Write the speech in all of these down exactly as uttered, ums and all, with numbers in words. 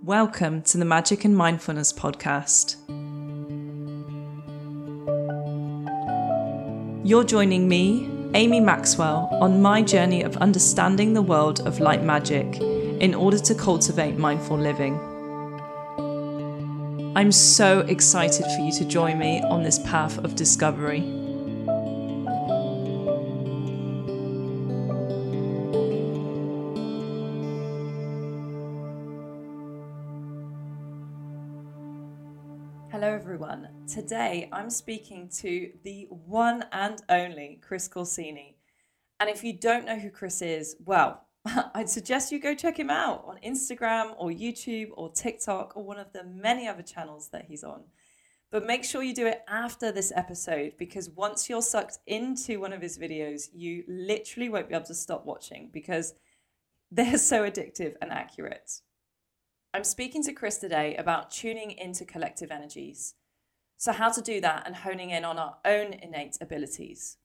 Welcome to the Magic and Mindfulness podcast. You're joining me, Amy Maxwell, on my journey of understanding the world of light magic in order to cultivate mindful living. I'm so excited for you to join me on this path of discovery. Hello everyone. Today I'm speaking to the one and only Chris Corsini. And if you don't know who Chris is, well, I'd suggest you go check him out on Instagram or YouTube or TikTok or one of the many other channels that he's on. But make sure you do it after this episode, because once you're sucked into one of his videos, you literally won't be able to stop watching because they're so addictive and accurate. I'm speaking to Chris today about tuning into collective energies. So how to do that and honing in on our own innate abilities.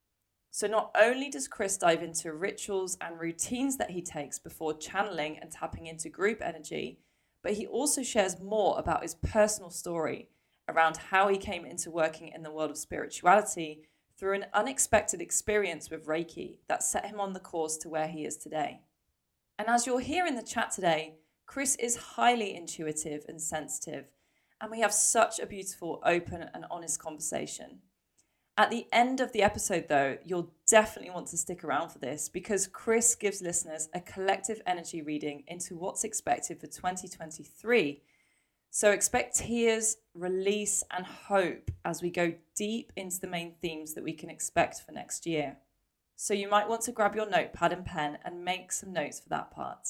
So not only does Chris dive into rituals and routines that he takes before channeling and tapping into group energy, but he also shares more about his personal story around how he came into working in the world of spirituality through an unexpected experience with Reiki that set him on the course to where he is today. And as you'll hear in the chat today, Chris is highly intuitive and sensitive, and we have such a beautiful, open and honest conversation. At the end of the episode, though, you'll definitely want to stick around for this, because Chris gives listeners a collective energy reading into what's expected for twenty twenty-three. So expect tears, release and hope as we go deep into the main themes that we can expect for next year. So you might want to grab your notepad and pen and make some notes for that part.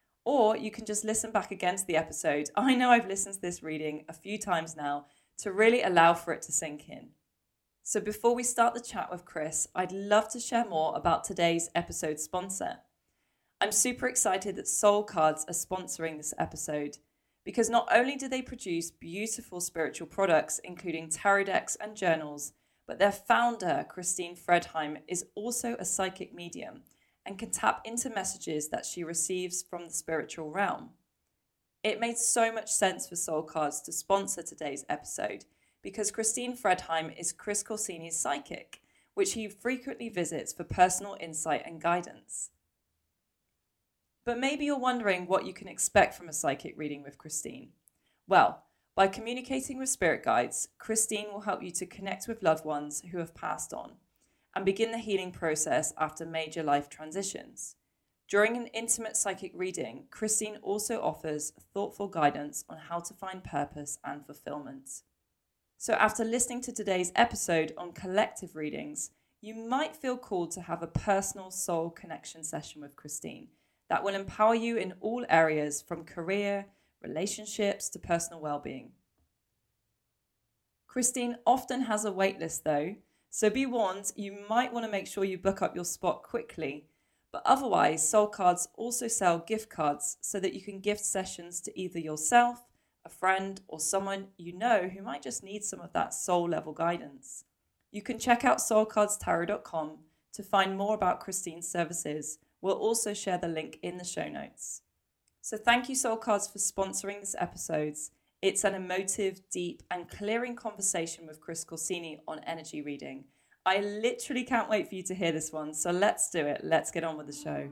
Or you can just listen back again to the episode. I know I've listened to this reading a few times now to really allow for it to sink in. So before we start the chat with Chris, I'd love to share more about today's episode sponsor. I'm super excited that Soul Cards are sponsoring this episode, because not only do they produce beautiful spiritual products, including tarot decks and journals, but their founder, Christine Fredheim, is also a psychic medium and can tap into messages that she receives from the spiritual realm. It made so much sense for Soul Cards to sponsor today's episode, because Christine Fredheim is Chris Corsini's psychic, which he frequently visits for personal insight and guidance. But maybe you're wondering what you can expect from a psychic reading with Christine. Well, by communicating with spirit guides, Christine will help you to connect with loved ones who have passed on and begin the healing process after major life transitions. During an intimate psychic reading, Christine also offers thoughtful guidance on how to find purpose and fulfillment. So after listening to today's episode on collective readings, you might feel called to have a personal soul connection session with Christine that will empower you in all areas, from career, relationships to personal well-being. Christine often has a waitlist though, so be warned, you might want to make sure you book up your spot quickly. But otherwise, Soul Cards also sell gift cards so that you can gift sessions to either yourself, a friend, or someone you know who might just need some of that soul level guidance. You can check out soul cards tarot dot com to find more about Christine's services. We'll also share the link in the show notes. So thank you, Soul Cards, for sponsoring this episode. It's an emotive, deep and clearing conversation with Chris Corsini on energy reading. I literally can't wait for you to hear this one, so let's do it. Let's get on with the show.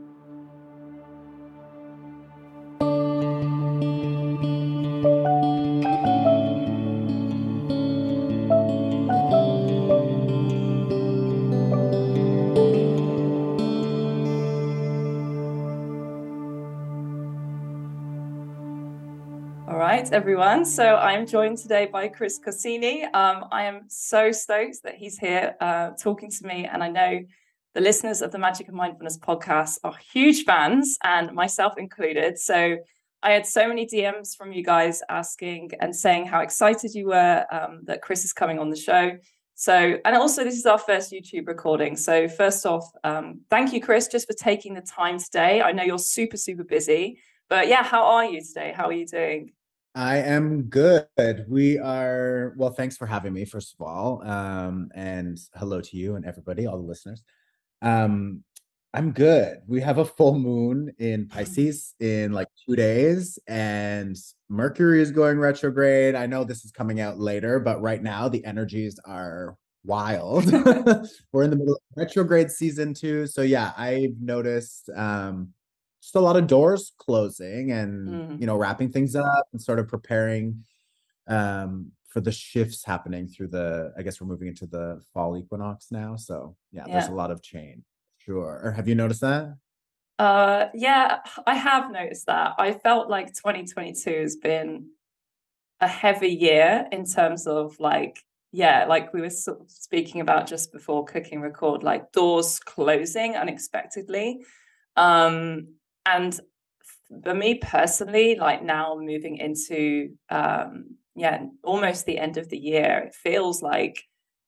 All right, everyone. So I'm joined today by Chris Corsini. Um, I am so stoked that he's here uh, talking to me. And I know the listeners of the Magic and Mindfulness podcast are huge fans, and myself included. So I had so many D Ms from you guys asking and saying how excited you were um, that Chris is coming on the show. So, and also this is our first YouTube recording. So first off, um, thank you, Chris, just for taking the time today. I know you're super, super busy. But yeah, how are you today? How are you doing? I am good. We are, well, thanks for having me, first of all. Um, and hello to you and everybody, all the listeners. Um, I'm good. We have a full moon in Pisces in like two days, and Mercury is going retrograde. I know this is coming out later, but right now the energies are wild. We're in the middle of retrograde season too. So yeah, I've noticed um just a lot of doors closing and Mm, you know wrapping things up and sort of preparing um for the shifts happening through the I guess we're moving into the fall equinox now. So yeah, there's a yeah. lot of change. Sure. Have you noticed that? Uh, yeah, I have noticed that. I felt like twenty twenty-two has been a heavy year in terms of like, yeah, like we were sort of speaking about just before cooking record, like doors closing unexpectedly. Um, and for me personally, like now moving into um, yeah, almost the end of the year, it feels like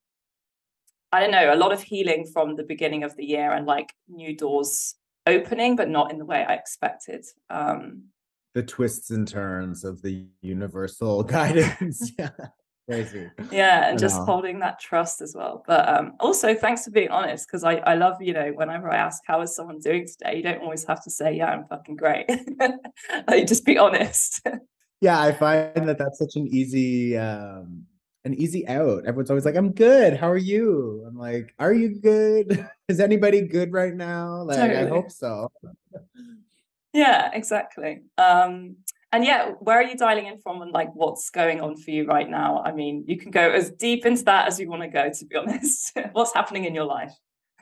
I don't know, a lot of healing from the beginning of the year and like new doors opening, but not in the way I expected. Um, The twists and turns of the universal guidance. Yeah. Crazy. yeah, and I just know. holding that trust as well. But um, also, thanks for being honest, because I, I love, you know, whenever I ask how is someone doing today, you don't always have to say, yeah, I'm fucking great. Like, just be honest. Yeah, I find that that's such an easy um an easy out. Everyone's always like, "I'm good. How are you?" I'm like, "Are you good? Is anybody good right now?" Like, I Totally. hope so. Yeah, exactly. Um, and yeah, where are you dialing in from and like what's going on for you right now? I mean, you can go as deep into that as you want to go, to be honest. What's happening in your life?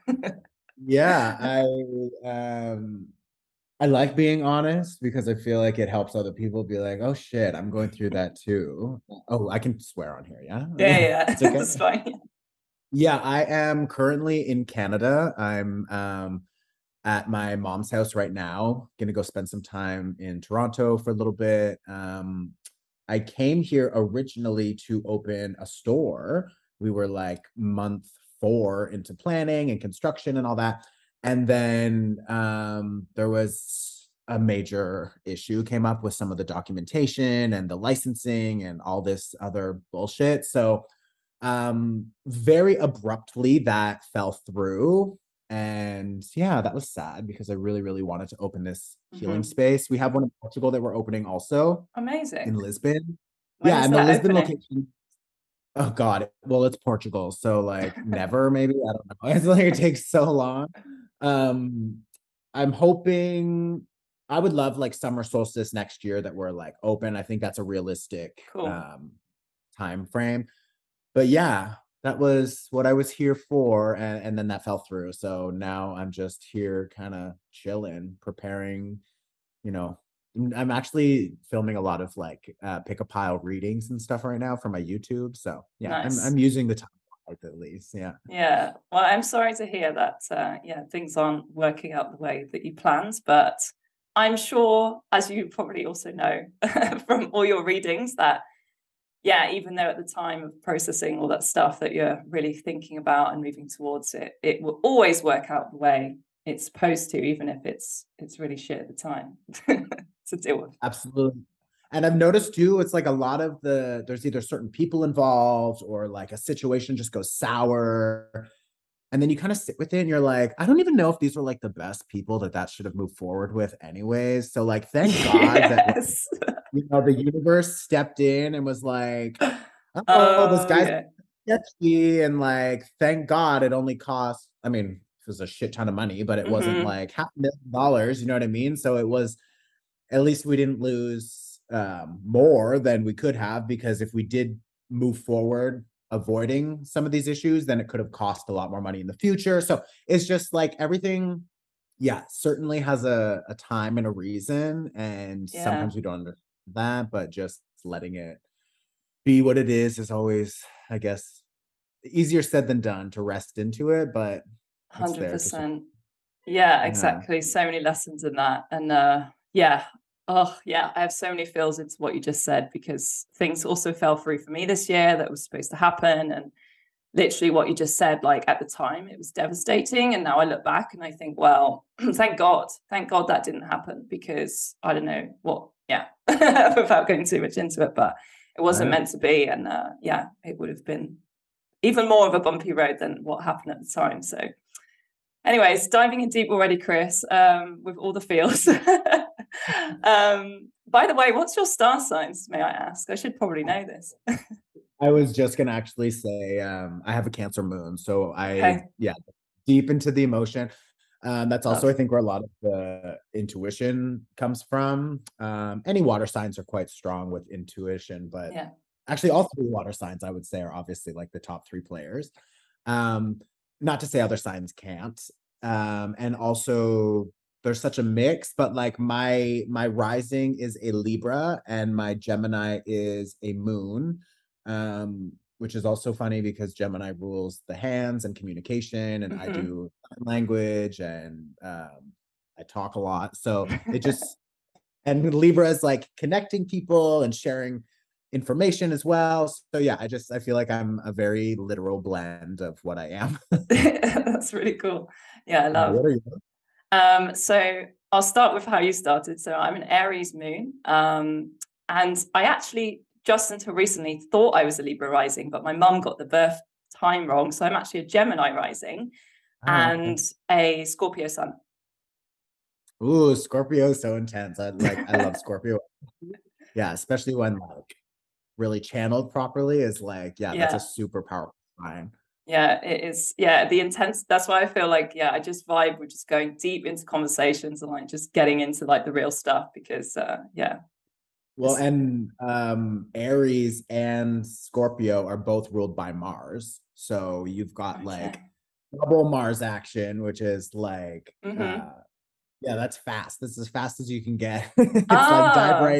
Yeah, I um I like being honest because I feel like it helps other people be like, "Oh shit, I'm going through that too." Oh, I can swear on here, Yeah, yeah? yeah, It's okay. that's fine. Yeah, I am currently in Canada. I'm um at my mom's house right now. Gonna go spend some time in Toronto for a little bit. Um, I came here originally to open a store. We were like month four into planning and construction and all that. And then um, there was a major issue came up with some of the documentation and the licensing and all this other bullshit. So um very abruptly that fell through, and yeah, that was sad because I really really wanted to open this healing Hmm. space. We have one in Portugal that we're opening also in Amazing. Lisbon. When Yeah, is and the that Lisbon opening? location, oh god, well it's Portugal, so like never, maybe, I don't know. It's like it takes so long. um I'm hoping, I would love like summer solstice next year that we're like open. I think that's a realistic Cool. um time frame. But yeah, that was what I was here for, and, and then that fell through. So now I'm just here kind of chilling, preparing, you know. I'm I'm actually filming a lot of like uh, pick a pile readings and stuff right now for my YouTube. So yeah, I'm Nice. I'm using the time at least. Yeah. Yeah. Well, I'm sorry to hear that, uh, yeah, things aren't working out the way that you planned, but I'm sure, as you probably also know from all your readings, that yeah, even though at the time of processing all that stuff that you're really thinking about and moving towards it, it will always work out the way it's supposed to, even if it's it's really shit at the time to deal with. Absolutely. And I've noticed too, it's like a lot of the, there's either certain people involved or like a situation just goes sour. And then you kind of sit with it and you're like, I don't even know if these were like the best people that that should have moved forward with anyways. So like, thank God that like, Yes. you know, the universe stepped in and was like, oh, this Oh guy's yeah. sketchy. And like, thank God it only cost, I mean, it was a shit ton of money, but it wasn't Hmm. like half a million dollars, you know what I mean? So it was, at least we didn't lose um, more than we could have, because if we did move forward avoiding some of these issues, then it could have cost a lot more money in the future. So it's just like everything, yeah, certainly has a, a time and a reason. And Yeah. sometimes we don't understand that, but just letting it be what it is is always, I guess, easier said than done to rest into it, but it's there to support. one hundred percent. Yeah, Yeah. exactly. So many lessons in that. And uh yeah. Oh yeah, I have so many feels into what you just said because things also fell through for me this year that was supposed to happen. And literally what you just said, like at the time, it was devastating. And now I look back and I think, well, thank God. Thank God that didn't happen because I don't know what, yeah, without going too much into it, but it wasn't Right. meant to be. And uh yeah, it would have been even more of a bumpy road than what happened at the time. So Anyways, diving in deep already, Chris, um, with all the feels. um, by the way, what's your star signs, may I ask? I should probably know this. I was just gonna actually say um, I have a Cancer moon, so I Okay. yeah, deep into the emotion. Um, that's also, Love. I think, where a lot of the intuition comes from. Um, any water signs are quite strong with intuition, but Yeah. actually, all three water signs I would say are obviously like the top three players. Um, not to say other signs can't. Um, and also there's such a mix, but like my my rising is a Libra and my Gemini is a moon. Um, which is also funny because Gemini rules the hands and communication, and I Mm-hmm. do language and um, I talk a lot. So it just, and Libra is like connecting people and sharing information as well. So yeah, I just I feel like I'm a very literal blend of what I am. That's really cool. Yeah, I love. What are you? Um, so I'll start with how you started. So I'm an Aries moon. Um, and I actually just until recently thought I was a Libra rising, but my mum got the birth time wrong. So I'm actually a Gemini rising Oh, okay. and a Scorpio sun. Ooh, Scorpio is so intense. I like I love Scorpio. Yeah, especially when like really channeled properly is like, yeah, that's a Yeah. super powerful sign. Yeah, it is. Yeah, the intense. That's why I feel like, yeah, I just vibe with just going deep into conversations and like just getting into like the real stuff because, uh, yeah, Well, it's and um Aries and Scorpio are both ruled by Mars. So you've got like okay. double Mars action, which is like Mm-hmm. uh yeah, that's fast. That's as fast as you can get. It's like dive Ah, right.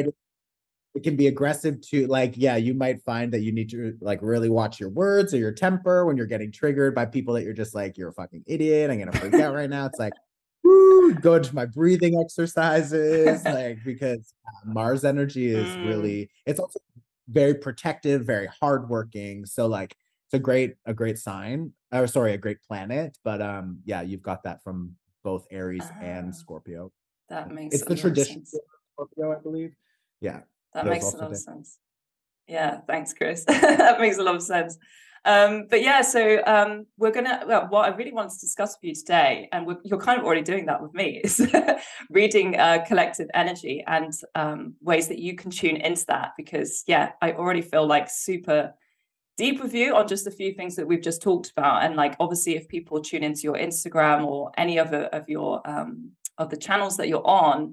It can be aggressive too. Like, yeah, you might find that you need to like really watch your words or your temper when you're getting triggered by people that you're just like, you're a fucking idiot. I'm gonna freak out right now. It's like, woo, go into my breathing exercises, like because uh, Mars energy is mm, really, it's also very protective, very hardworking. So like it's a great, a great sign, or sorry, a great planet. But um, yeah, you've got that from both Aries and ah, Scorpio. that makes It's a the lot of tradition sense. of Scorpio, I believe. Yeah, That those makes a also lot of did. sense. Yeah, thanks, Chris. That makes a lot of sense. Um, but yeah, so um, we're gonna. Well, what I really want to discuss with you today, and we're, you're kind of already doing that with me, is reading uh, collective energy and um, ways that you can tune into that. Because yeah, I already feel like super deep with you on just a few things that we've just talked about, and like obviously, if people tune into your Instagram or any other of your um, of the channels that you're on,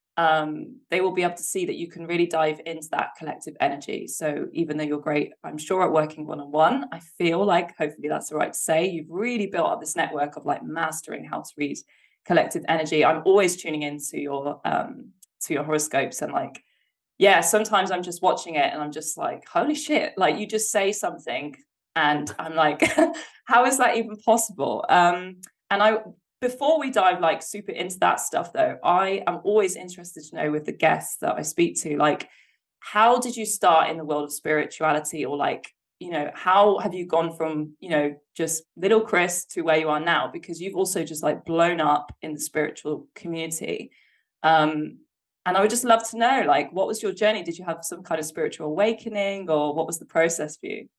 um, they will be able to see that you can really dive into that collective energy. So even though you're great, I'm sure at working one on one, I feel like hopefully that's the right to say, you've really built up this network of like mastering how to read collective energy. I'm always tuning into your um, to your horoscopes and like, yeah, sometimes I'm just watching it and I'm just like, holy shit, like you just say something and I'm like, how is that even possible? Um, and I before we dive like super into that stuff though, I am always interested to know with the guests that I speak to, like, how did you start in the world of spirituality, or like, you know, how have you gone from, you know, just little Chris to where you are now? Because you've also just like blown up in the spiritual community. Um, and I would just love to know, like, what was your journey? Did you have some kind of spiritual awakening, or what was the process for you?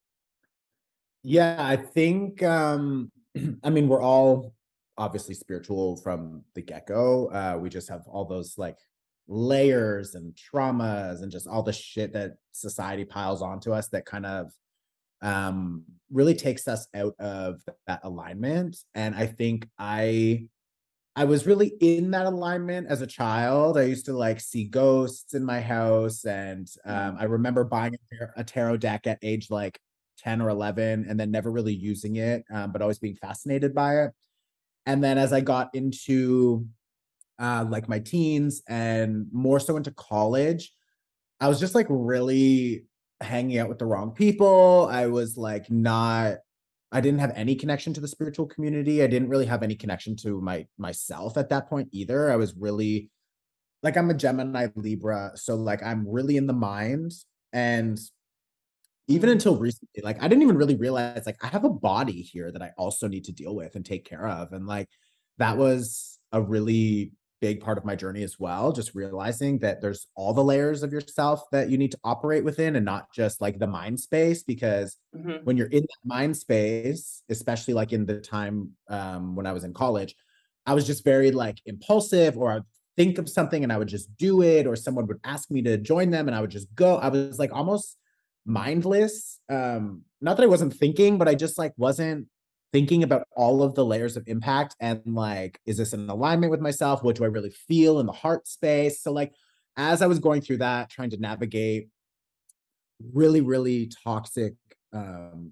Yeah, I think um I mean we're all obviously spiritual from the get-go. Uh we just have all those like layers and traumas and just all the shit that society piles onto us that kind of um really takes us out of that alignment. And I think I I was really in that alignment as a child. I used to like see ghosts in my house, and um, Mm. I remember buying a, tar- a tarot deck at age like ten or eleven, and then never really using it, um, but always being fascinated by it. And then as I got into uh, like my teens and more so into college, I was just like really hanging out with the wrong people. I was like not I didn't have any connection to the spiritual community. I didn't really have any connection to my myself at that point either. I was really like I'm a Gemini Libra, so like I'm really in the mind. And even Mm. until recently, like I didn't even really realize like I have a body here that I also need to deal with and take care of. And like that was a really big part of my journey as well, just realizing that there's all the layers of yourself that you need to operate within and not just like the mind space. Because Hmm. when you're in that mind space, especially like in the time um, when I was in college, I was just very like impulsive, or I'd think of something and I would just do it, or someone would ask me to join them and I would just go. I was like almost mindless. Um, not that I wasn't thinking, but I just like wasn't thinking about all of the layers of impact and like, is this in alignment with myself? What do I really feel in the heart space? So like, as I was going through that, trying to navigate really, really toxic, um,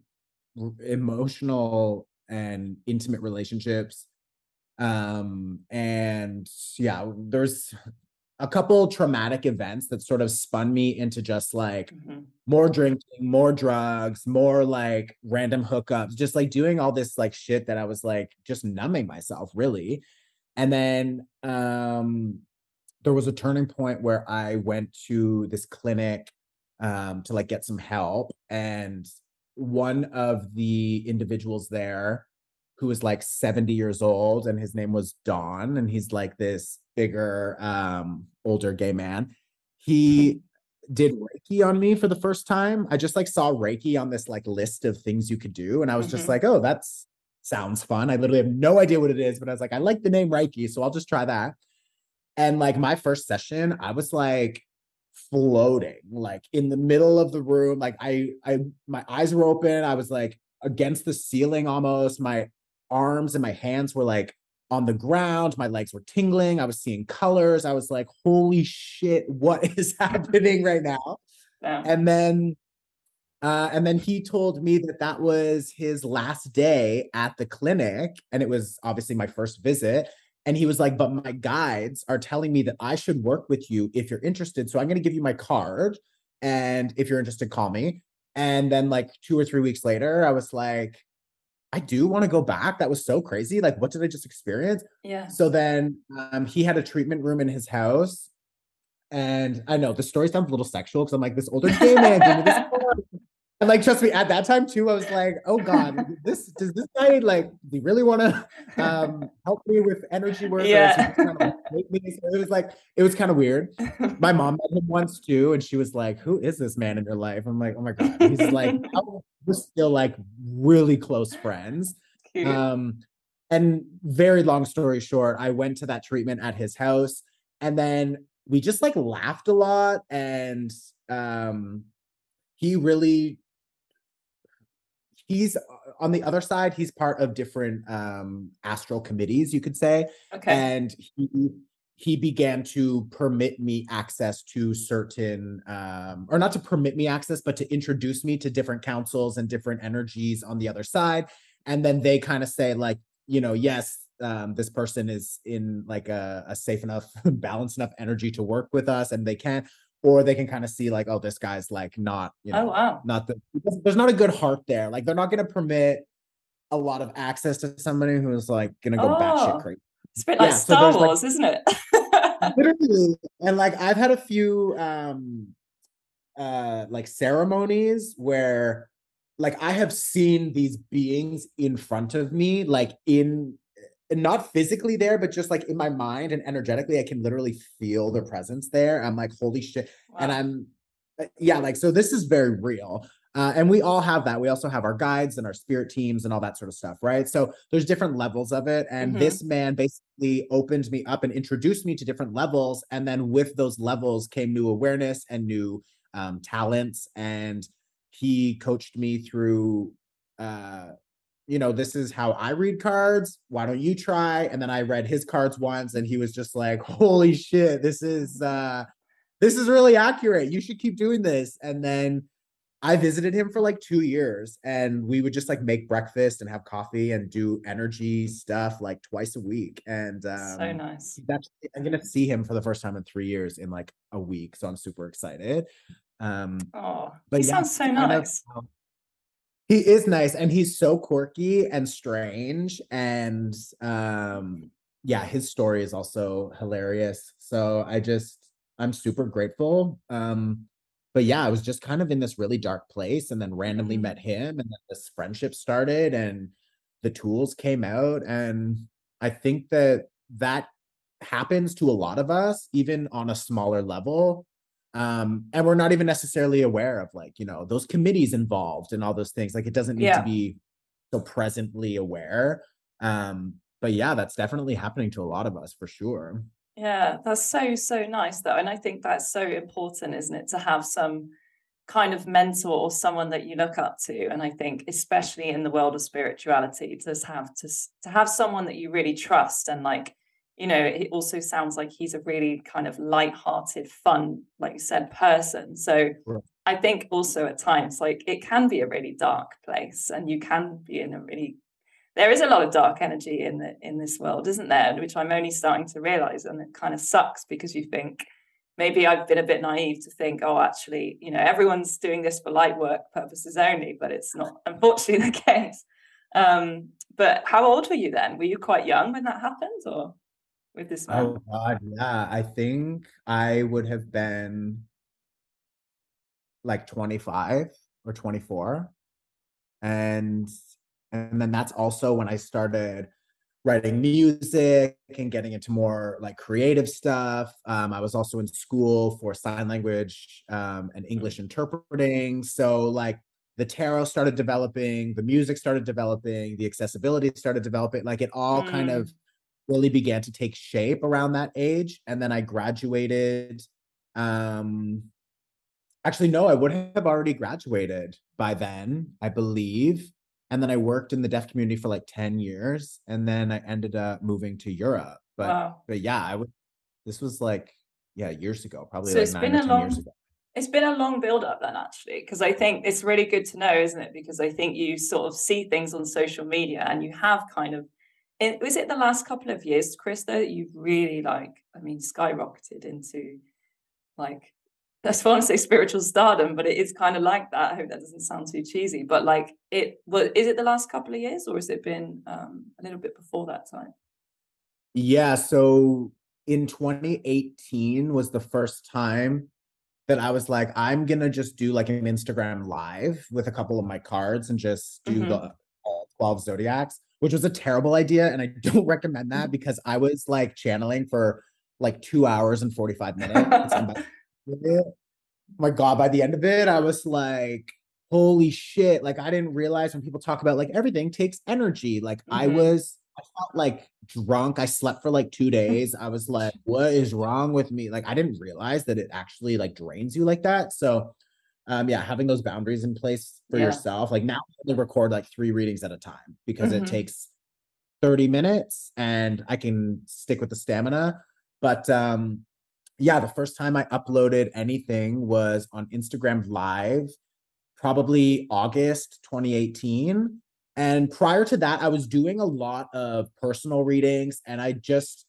emotional and intimate relationships. Um, and yeah, there's a couple traumatic events that sort of spun me into just like Hmm. more drinking, more drugs, more like random hookups, just like doing all this like shit that I was like just numbing myself really. And then um there was a turning point where I went to this clinic um to like get some help, and one of the individuals there, who was like seventy years old, and his name was Don, and he's like this bigger um older gay man. He did Reiki on me for the first time. I just like saw Reiki on this like list of things you could do, and I was just Hmm. like, oh, that's sounds fun. I literally have no idea what it is, but I was like, I like the name Reiki, so I'll just try that. And like my first session, I was like floating, like in the middle of the room. Like I, I, my eyes were open. I was like against the ceiling almost. My arms and my hands were like on the ground. My legs were tingling. I was seeing colors. I was like, holy shit, what is happening right now? Yeah. And then uh, and then he told me that that was his last day at the clinic. And it was obviously my first visit. And he was like, but my guides are telling me that I should work with you if you're interested. So I'm going to give you my card. And if you're interested, call me. And then, like, two or three weeks later, I was like, I do want to go back. That was so crazy. Like, what did I just experience? Yeah. So then um, he had a treatment room in his house. And I know the story sounds a little sexual because I'm like, this older gay man gave me this card. And like, trust me, at that time too, I was like, oh God, this does this guy like, does he really want to um help me with energy work, or is he Yeah. just trying to like make me? So it was like, it was kind of weird. My mom met him once too, and she was like, who is this man in your life? I'm like, oh my God. He's like, oh, we're still like really close friends. Cute. Um, and very long story short, I went to that treatment at his house, and then we just like laughed a lot, and um he really he's uh, on the other side, he's part of different um astral committees, you could say. Okay. And he he began to permit me access to certain um or not to permit me access, but to introduce me to different councils and different energies on the other side. And then they kind of say like, you know, yes, um, this person is in like a, a safe enough, balanced enough energy to work with us, and they can, or they can kind of see like, oh, this guy's like not, you Oh, know, wow. not the, there's not a good heart there. Like they're not going to permit a lot of access to somebody who's like going to go batshit Oh, crazy. it's a bit like Yeah. So Star there's like Wars, isn't it? literally, and like I've had a few um uh like ceremonies where like I have seen these beings in front of me, like in not physically there, but just like in my mind and energetically, I can literally feel their presence there. I'm like, holy shit. And Wow. I'm, uh, yeah, like, so this is very real. Uh, and we all have that. We also have our guides and our spirit teams and all that sort of stuff, right? So there's different levels of it. And Hmm. this man basically opened me up and introduced me to different levels. And then with those levels came new awareness and new um, talents. And he coached me through uh, you know, this is how I read cards. Why don't you try? And then I read his cards once, and he was just like, holy shit, this is uh this is really accurate. You should keep doing this. And then I visited him for like two years, and we would just like make breakfast and have coffee and do energy stuff like twice a week. And So um nice. that's I'm gonna see him for the first time in three years in like a week. So I'm super excited. Um, Oh, he but yeah, sounds so kind of nice. he is nice, and he's so quirky and strange, and um yeah, his story is also hilarious. So I just I'm super grateful. Um but yeah, I was just kind of in this really dark place, and then randomly met Mm. him, and then this friendship started, and the tools came out. And I think that that happens to a lot of us, even on a smaller level. Um, and we're not even necessarily aware of, like, you know, those committees involved and all those things. Like, it doesn't need to Yeah. be so presently aware. Um, but yeah, that's definitely happening to a lot of us for sure. Yeah, that's so, so nice though. And I think that's so important, isn't it, to have some kind of mentor or someone that you look up to. And I think especially in the world of spirituality, to have to to have someone that you really trust. And like, you know, it also sounds like he's a really kind of light-hearted, fun, like you said, person. So Right. I think also at times like it can be a really dark place and you can be in a really, there is a lot of dark energy in the in this world, isn't there? Which I'm only starting to realize, and it kind of sucks because you think maybe I've been a bit naive to think, oh, actually, you know, everyone's doing this for light work purposes only, but it's not, unfortunately, the case. Um, but how old were you then? Were you quite young when that happened, or with this man? Oh God, yeah. I think I would have been like twenty-five or twenty-four. And and then that's also when I started writing music and getting into more like creative stuff. Um, I was also in school for sign language um, and English interpreting. So like the tarot started developing, the music started developing, the accessibility started developing. Like it all kind of Mm, really began to take shape around that age. And then I graduated. Um, actually, no, I would have already graduated by then, I believe. And then I worked in the deaf community for like ten years. And then I ended up moving to Europe. But wow. but yeah, I would this was like, yeah, years ago, probably So like it's nine been or a ten years long, ago. it's been a long build up then, actually, because I think it's really good to know, isn't it? Because I think you sort of see things on social media and you have kind of, it, was it the last couple of years, Chris, though, that you've really like, I mean, skyrocketed into like, that's why I want to say spiritual stardom, but it is kind of like that. I hope that doesn't sound too cheesy, but like it, well, is it the last couple of years or has it been um, a little bit before that time? Yeah, so in twenty eighteen was the first time that I was like, I'm gonna just do like an Instagram live with a couple of my cards and just do the Hmm. uh, twelve zodiacs, which was a terrible idea. And I don't recommend that because I was like channeling for like two hours and forty-five minutes. And by my God, by the end of it, I was like, holy shit. Like, I didn't realize when people talk about like everything takes energy. Like, I Hmm. was, I felt like drunk. I slept for like two days. I was like, what is wrong with me? Like, I didn't realize that it actually like drains you like that. So, um, yeah, having those boundaries in place for Yeah. yourself. Like, now I only record like three readings at a time because it Hmm. takes thirty minutes and I can stick with the stamina. But, um, yeah, the first time I uploaded anything was on Instagram Live, probably August twenty eighteen. And prior to that, I was doing a lot of personal readings, and I just,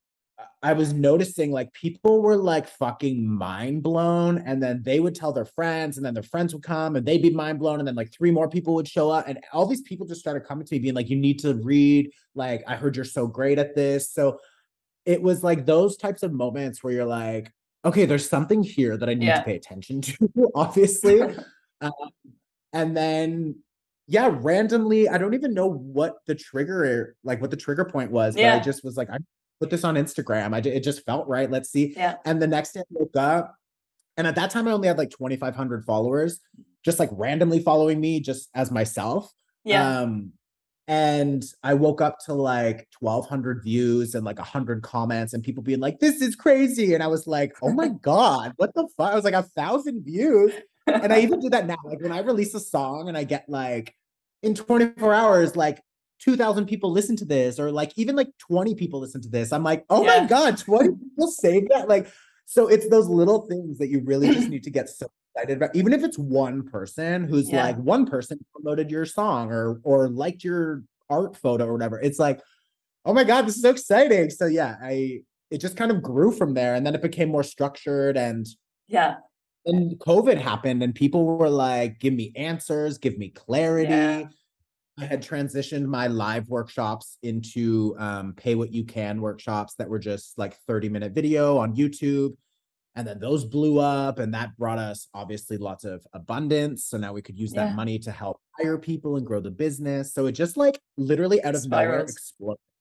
I was noticing like people were like fucking mind blown, and then they would tell their friends, and then their friends would come and they'd be mind blown, and then like three more people would show up, and all these people just started coming to me being like, "You need to read. Like, I heard you're so great at this." So it was like those types of moments where you're like, okay, there's something here that I need to Yeah. pay attention to, obviously. Um, and then, yeah, randomly, I don't even know what the trigger, like what the trigger point was, but I Yeah. just was like, I put this on Instagram. I it just felt right. Let's see. Yeah. And the next day I woke up, and at that time I only had like twenty-five hundred followers, just like randomly following me just as myself. Yeah. Um, and I woke up to like twelve hundred views and like one hundred comments and people being like, this is crazy. And I was like, oh my God, what the fuck? I was like, a thousand views. And I even do that now. Like when I release a song and I get like in twenty-four hours, like two thousand people listen to this, or like even like twenty people listen to this. I'm like, oh my Yeah. God, twenty people saved that. Like, so it's those little things that you really just need to get so excited about. Even if it's one person who's like, Yeah. one person promoted your song or or liked your art photo or whatever. It's like, oh my God, this is so exciting. So yeah, I it just kind of grew from there. And then it became more structured, and Yeah. then COVID happened and people were like, give me answers, give me Yeah. clarity. I had transitioned my live workshops into um, pay what you can workshops that were just like thirty minute video on YouTube. And then those blew up, and that brought us obviously lots of abundance. So now we could use that Yeah. money to help hire people and grow the business. So it just like literally out of nowhere Spirals. exploded.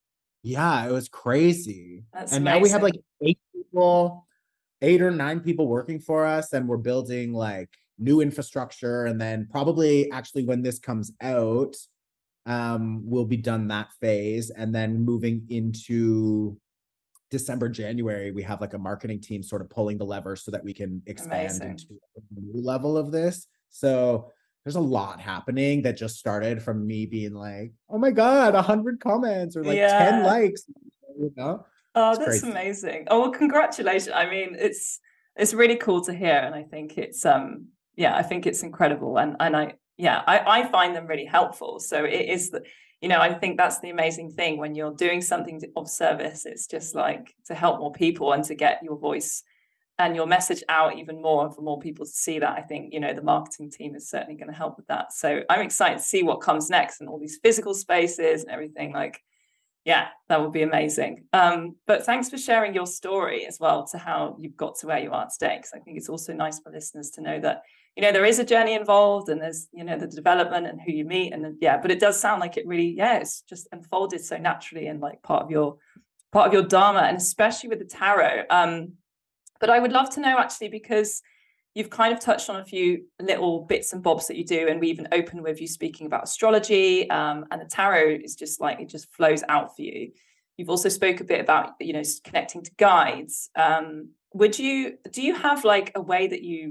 Yeah, it was crazy. That's And now we have like amazing. eight people, eight or nine people working for us, and we're building like new infrastructure. And then probably actually when this comes out, um, we'll be done that phase. And then moving into December, January, we have like a marketing team sort of pulling the lever so that we can expand Amazing. into a new level of this. So there's a lot happening that just started from me being like, oh my God, a hundred comments or like ten Yeah. likes, you know? Oh, It's that's crazy. amazing. Oh, well, congratulations. I mean, it's it's really cool to hear, and I think it's um yeah, I think it's incredible, and and I yeah, I I find them really helpful. So it is the you know, I think that's the amazing thing when you're doing something to- of service. It's just like to help more people and to get your voice and your message out even more and for more people to see that. I think, you know, the marketing team is certainly going to help with that. So I'm excited to see what comes next and all these physical spaces and everything. Like, yeah, that would be amazing. Um, but thanks for sharing your story as well to how you've got to where you are today. Because I think it's also nice for listeners to know that, you know, there is a journey involved and there's, you know, the development and who you meet. And then, yeah, but it does sound like it really, yeah, it's just unfolded so naturally and like part of your part of your dharma, and especially with the tarot. Um, but I would love to know actually, because you've kind of touched on a few little bits and bobs that you do, and we even open with you speaking about astrology, um, and the tarot is just like it just flows out for you. You've also spoke a bit about, you know, connecting to guides. Um, would you do you have like a way that you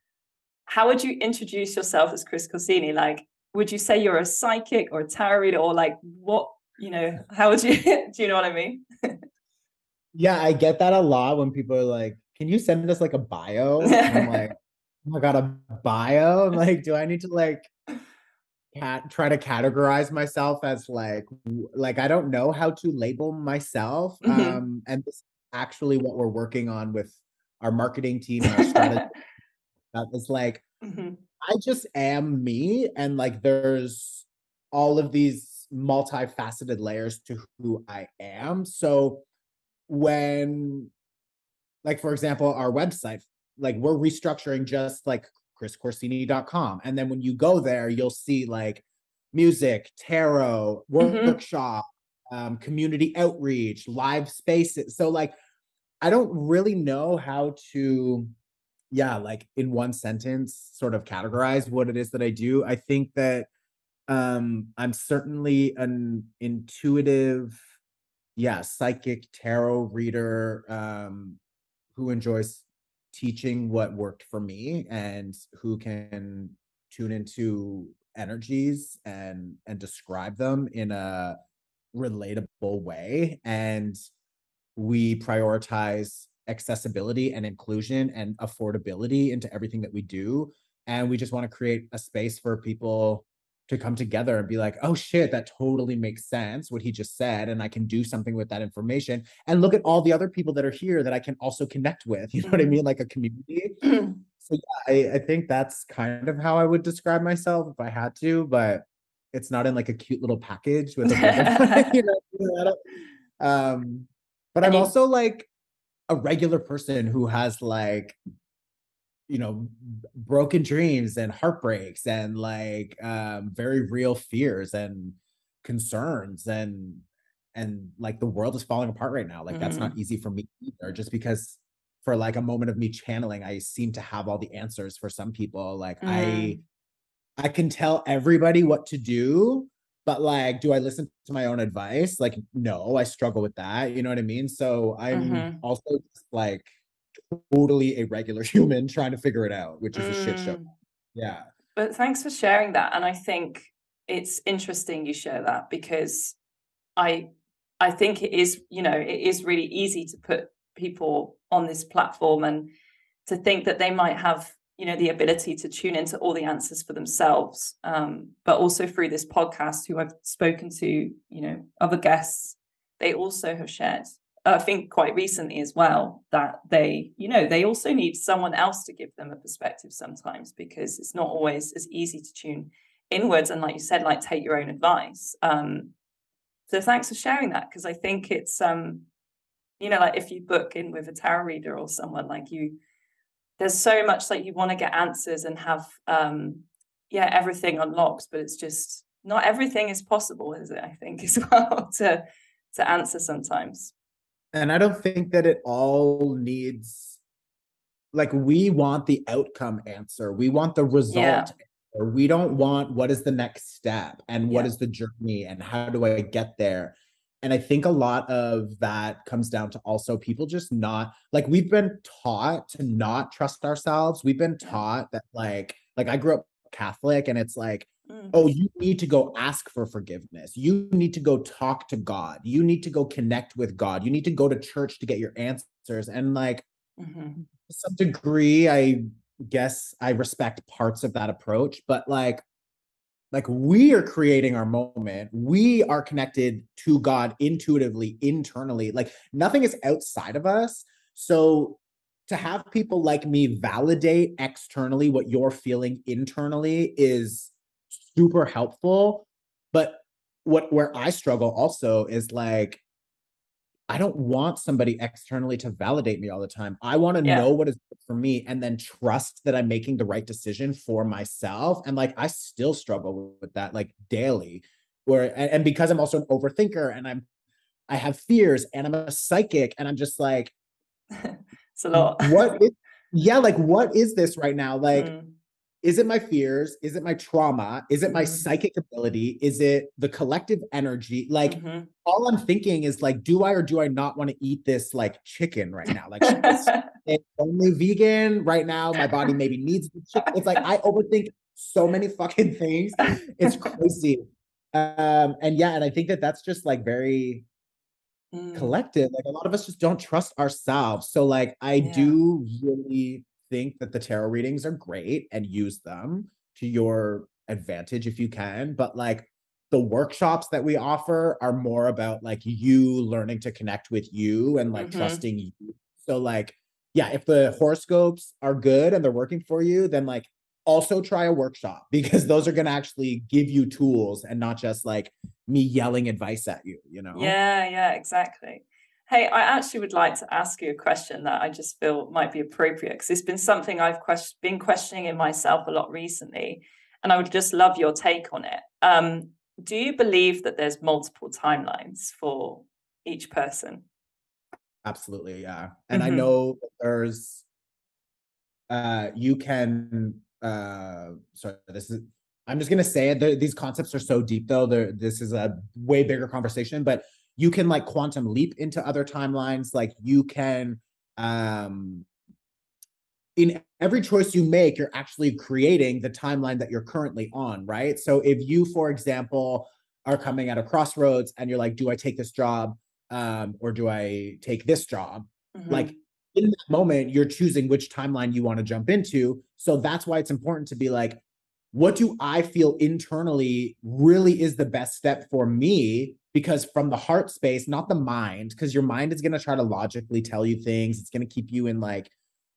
how would you introduce yourself as Chris Corsini? Like, would you say you're a psychic or a tarot reader, or like what, you know, how would you do you know what I mean? Yeah, I get that a lot when people are like, can you send us like a bio? And I'm like, oh my God, a bio? I'm like, do I need to like cat try to categorize myself as like w- like I don't know how to label myself. Mhm. Um, and this is actually what we're working on with our marketing team and our strategy. That is like, Mhm. I just am me, and like there's all of these multifaceted layers to who I am. So when, like for example, our website, like we're restructuring just like chris corsini dot com, and then when you go there you'll see like music, tarot, Mhm. workshop, um, community outreach, live spaces. So like I don't really know how to, yeah, like in one sentence sort of categorize what it is that I do. I think that um I'm certainly an intuitive, yeah, psychic tarot reader, um who enjoys teaching what worked for me and who can tune into energies and and describe them in a relatable way. And we prioritize accessibility and inclusion and affordability into everything that we do. And we just want to create a space for people to come together and be like, oh shit, that totally makes sense, what he just said. And I can do something with that information. And look at all the other people that are here that I can also connect with. You know what I mean? Mhm. Like a community. So yeah, I, I think that's kind of how I would describe myself if I had to, but it's not in like a cute little package with a ribbon on it, you know. I don't- Um, but And I'm you also like a regular person who has like, you know, broken dreams and heartbreaks and like um very real fears and concerns, and and like the world is falling apart right now. Like that's not mm, easy for me either, just because for like a moment of me channeling, I seem to have all the answers for some people. Like I mm, I can tell everybody what to do, but like, do I listen to my own advice? Like, no, I struggle with that. You know what I mean? So I'm mhm, also just like totally a regular human trying to figure it out, which is a shit show. mm. Yeah. But thanks for sharing that, and I think it's interesting you share that because I I think it is, you know, it is really easy to put people on this platform and to think that they might have, you know, the ability to tune into all the answers for themselves. Um, but also through this podcast, who I've spoken to, you know, other guests, they also have shared, I think quite recently as well, that they, you know, they also need someone else to give them a perspective sometimes because it's not always as easy to tune inwards and, like you said, like take your own advice. Um, so thanks for sharing that because I think it's um, you know, like if you book in with a tarot reader or someone like you, there's so much like you want to get answers and have um yeah, everything unlocked, but it's just not everything is possible, is it? I think as well to to answer sometimes. And I don't think that it all needs, like, we want the outcome answer. We want the Yeah. result. Or we don't want what is the next step and what Yeah. is the journey and how do I get there. And I think a lot of that comes down to also people just not, like, we've been taught to not trust ourselves. We've been Yeah. taught that, like, like I grew up Catholic, and it's like, Mm. oh, you need to go ask for forgiveness. You need to go talk to God. You need to go connect with God. You need to go to church to get your answers. And like, Mm-hmm. to some degree, I guess I respect parts of that approach, but like, like we are creating our moment. We are connected to God intuitively, internally. Like nothing is outside of us. So to have people like me validate externally what you're feeling internally is super helpful. But what where I struggle also is like, I don't want somebody externally to validate me all the time. I want to Yeah. know what is good for me and then trust that I'm making the right decision for myself. And like, I still struggle with that like daily. Where and, and because I'm also an overthinker and I'm I have fears and I'm a psychic and I'm just like, It's a lot. what is yeah, like what is this right now? Like, Mm. is it my fears? Is it my trauma? Is it my Mm-hmm. psychic ability? Is it the collective energy? Like, Mm-hmm. all I'm thinking is like, do I or do I not want to eat this like chicken right now? Like, should I stay only vegan right now? My body maybe needs the chicken. It's like I overthink so many fucking things. It's crazy. Um, and yeah, and I think that that's just like very Mm. collective. Like a lot of us just don't trust ourselves. So like I Yeah. do really think that the tarot readings are great and use them to your advantage if you can, but like the workshops that we offer are more about like you learning to connect with you and like Mm-hmm. trusting you. So like yeah, if the horoscopes are good and they're working for you, then like also try a workshop because those are going to actually give you tools and not just like me yelling advice at you, you know? Yeah, yeah, exactly. Hey, I actually would like to ask you a question that I just feel might be appropriate because it's been something I've quest- been questioning in myself a lot recently, and I would just love your take on it. Um, do you believe that there's multiple timelines for each person? Absolutely, yeah. And I Hmm. know that there's uh you can uh sorry, this is I'm just gonna say it. These concepts are so deep though. There this is a way bigger conversation, but you can like quantum leap into other timelines. Like you can um in every choice you make, you're actually creating the timeline that you're currently on, right? So if you, for example, are coming at a crossroads and you're like, do I take this job um, or do I take this job? Like Hmm. in that moment, you're choosing which timeline you want to jump into. So that's why it's important to be like, what do I feel internally really is the best step for me? Because from the heart space, not the mind, because your mind is going to try to logically tell you things. It's going to keep you in like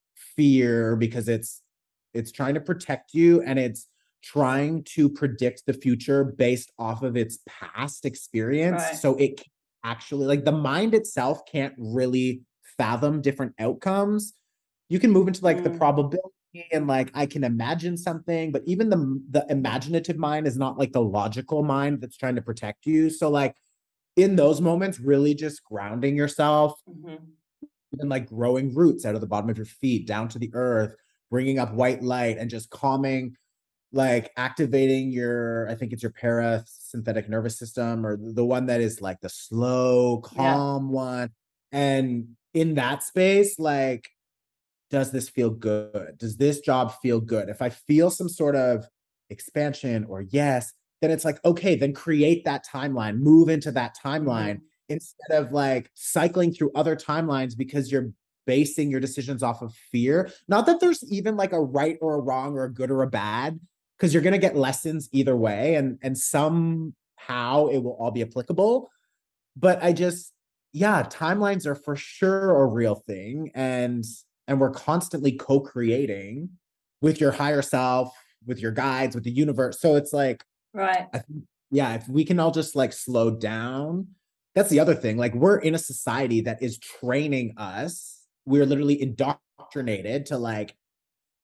fear because it's it's trying to protect you and it's trying to predict the future based off of its past experience, Right. so it can actually, like, the mind itself can't really fathom different outcomes. You can move into like the Mm. probability and like I can imagine something, but even the the imaginative mind is not like the logical mind that's trying to protect you. So like in those moments, really just grounding yourself, Hmm. even like growing roots out of the bottom of your feet down to the earth, bringing up white light and just calming, like activating your, I think it's your parasympathetic nervous system or the one that is like the slow, Yeah. calm one. And in that space, like, does this feel good? Does this job feel good? If I feel some sort of expansion or yes, then it's like, okay, then create that timeline, move into that timeline Hmm. instead of like cycling through other timelines because you're basing your decisions off of fear. Not that there's even like a right or a wrong or a good or a bad, because you're going to get lessons either way. And, and somehow it will all be applicable. But I just, yeah, timelines are for sure a real thing. And and we're constantly co-creating with your higher self, with your guides, with the universe. So it's like, Right. I think, yeah, if we can all just like slow down, that's the other thing. Like we're in a society that is training us. We're literally indoctrinated to like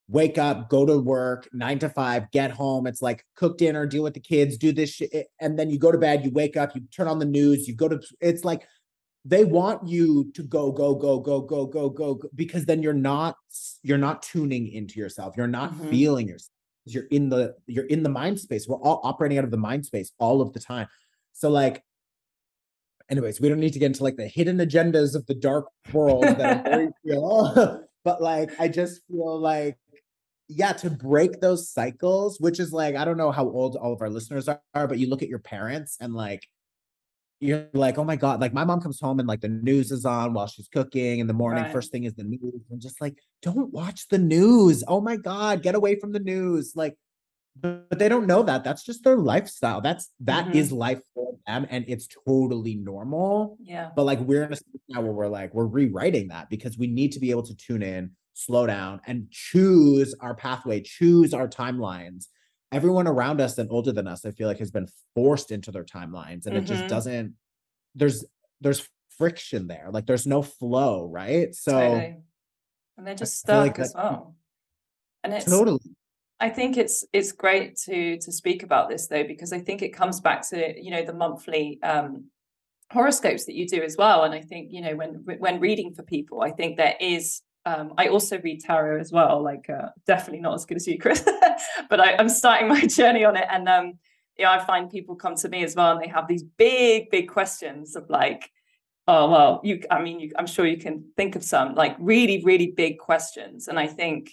wake up, go to work, nine to five, get home. It's like cook dinner, deal with the kids, do this shit. And then you go to bed, you wake up, you turn on the news, you go to, it's like, they want you to go, go, go, go, go, go, go, go, because then you're not, you're not tuning into yourself. You're not mm-hmm. feeling yourself. You're in the, you're in the mind space. We're all operating out of the mind space all of the time. So like, anyways, we don't need to get into like the hidden agendas of the dark world that are very real, but like, I just feel like, yeah, to break those cycles, which is like, I don't know how old all of our listeners are, but you look at your parents and like, you're like, oh my God, like my mom comes home and like the news is on while she's cooking in the morning. Right. First thing is the news. And just like, don't watch the news. Oh my God, get away from the news. Like, but they don't know that. That's just their lifestyle. That's, that mm-hmm. is life for them. And it's totally normal. Yeah. But like, we're in a space now where we're like, we're rewriting that because we need to be able to tune in, slow down, and choose our pathway, choose our timelines. Everyone around us and older than us, I feel like, has been forced into their timelines, and mm-hmm. it just doesn't, there's, there's friction there. Like there's no flow, right? So, totally. And they're just stuck like as that, well. And it's totally, I think it's, it's great to, to speak about this though, because I think it comes back to, you know, the monthly, um, horoscopes that you do as well. And I think, you know, when, when reading for people, I think there is, Um, I also read tarot as well, like uh, definitely not as good as you, Chris, but I, I'm starting my journey on it. And um, yeah, I find people come to me as well, and they have these big, big questions of like, oh, well, you, I mean, you, I'm sure you can think of some like really, really big questions. And I think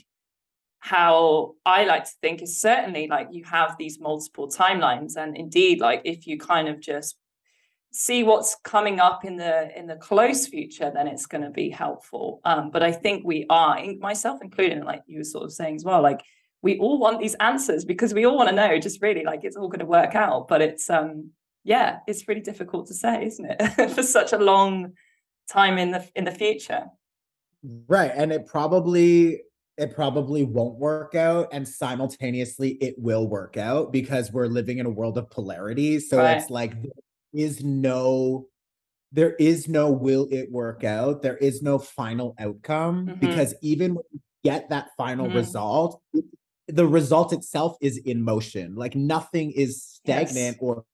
how I like to think is certainly like you have these multiple timelines. And indeed, like if you kind of just see what's coming up in the in the close future, then it's going to be helpful. Um, but I think we are, myself included, like you were sort of saying as well, like we all want these answers because we all want to know, just really like it's all going to work out. But it's um yeah, it's really difficult to say, isn't it, for such a long time in the in the future. Right, and it probably it probably won't work out, and simultaneously it will work out because we're living in a world of polarity. So right. It's like is no there is no will it work out, there is no final outcome, mm-hmm. because even when you get that final mm-hmm. result, the result itself is in motion. Like nothing is stagnant yes. or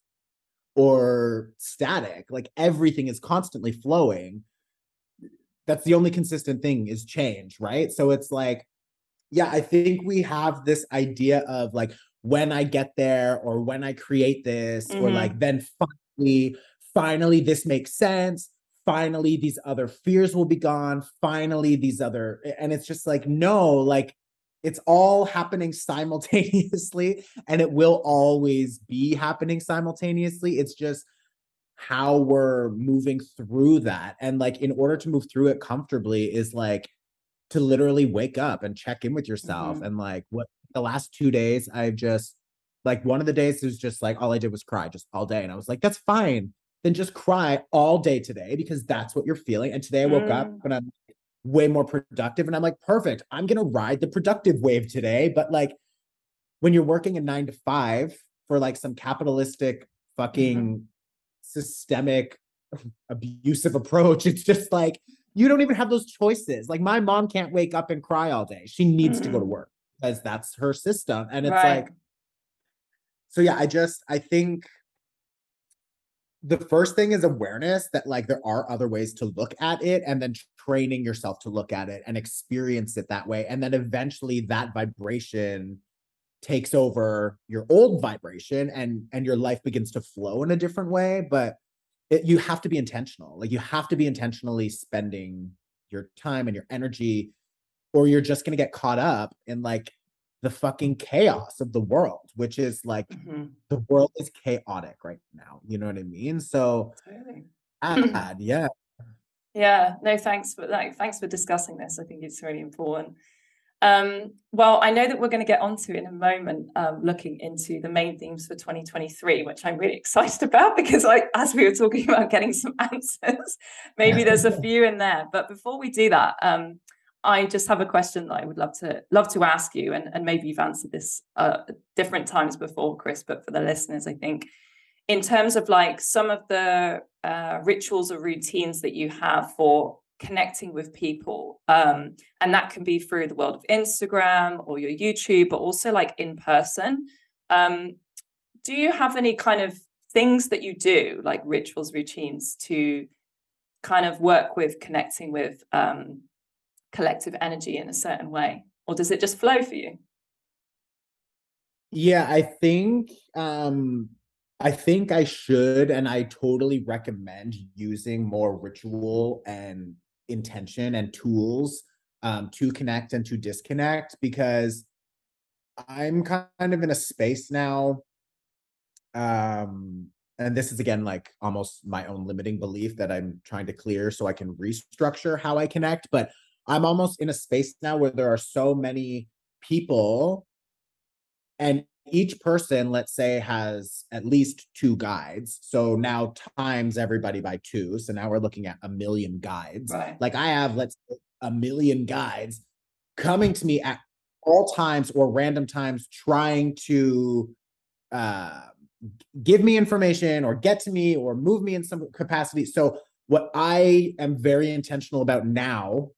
or static. Like everything is constantly flowing. That's the only consistent thing is change, right? So it's like, yeah, I think we have this idea of like, when I get there or when I create this, mm-hmm. or like, then finally, finally, this makes sense. Finally, these other fears will be gone. Finally, these other, and it's just like, no, like it's all happening simultaneously, and it will always be happening simultaneously. It's just how we're moving through that. And like, in order to move through it comfortably is like to literally wake up and check in with yourself. Mm-hmm. And like what the last two days, I've just like, one of the days was just like, all I did was cry just all day. And I was like, that's fine. Then just cry all day today, because that's what you're feeling. And today I woke mm. up and I'm way more productive. And I'm like, perfect. I'm going to ride the productive wave today. But like, when you're working a nine to five for like some capitalistic fucking mm-hmm. systemic abusive approach, it's just like, you don't even have those choices. Like my mom can't wake up and cry all day. She needs mm. to go to work because that's her system. And it's right. like, so yeah, I just, I think the first thing is awareness that like there are other ways to look at it, and then training yourself to look at it and experience it that way. And then eventually that vibration takes over your old vibration, and, and your life begins to flow in a different way. But It, you have to be intentional. Like you have to be intentionally spending your time and your energy, or you're just going to get caught up in like the fucking chaos of the world, which is like mm-hmm. the world is chaotic right now. You know what I mean? So totally. add, yeah. Yeah, no, thanks for that. Thanks for discussing this. I think it's really important. Um, well, I know that we're going to get onto in a moment, um, looking into the main themes for twenty twenty-three, which I'm really excited about because, like, as we were talking about getting some answers, maybe there's a few in there. But before we do that, um, I just have a question that I would love to love to ask you, and, and maybe you've answered this uh, different times before, Chris, but for the listeners, I think in terms of like some of the uh, rituals or routines that you have for connecting with people. Um, and that can be through the world of Instagram or your YouTube, but also like in person. Um, do you have any kind of things that you do, like rituals, routines, to kind of work with connecting with um, collective energy in a certain way? Or does it just flow for you? Yeah, I think um I think I should, and I totally recommend using more ritual and intention and tools um to connect and to disconnect, because I'm kind of in a space now, um and this is again like almost my own limiting belief that I'm trying to clear so I can restructure how I connect, but I'm almost in a space now where there are so many people, and each person, let's say, has at least two guides. So now times everybody by two. So now we're looking at a million guides. Right. Like I have, let's say, a million guides coming to me at all times or random times, trying to uh, give me information or get to me or move me in some capacity. So what I am very intentional about now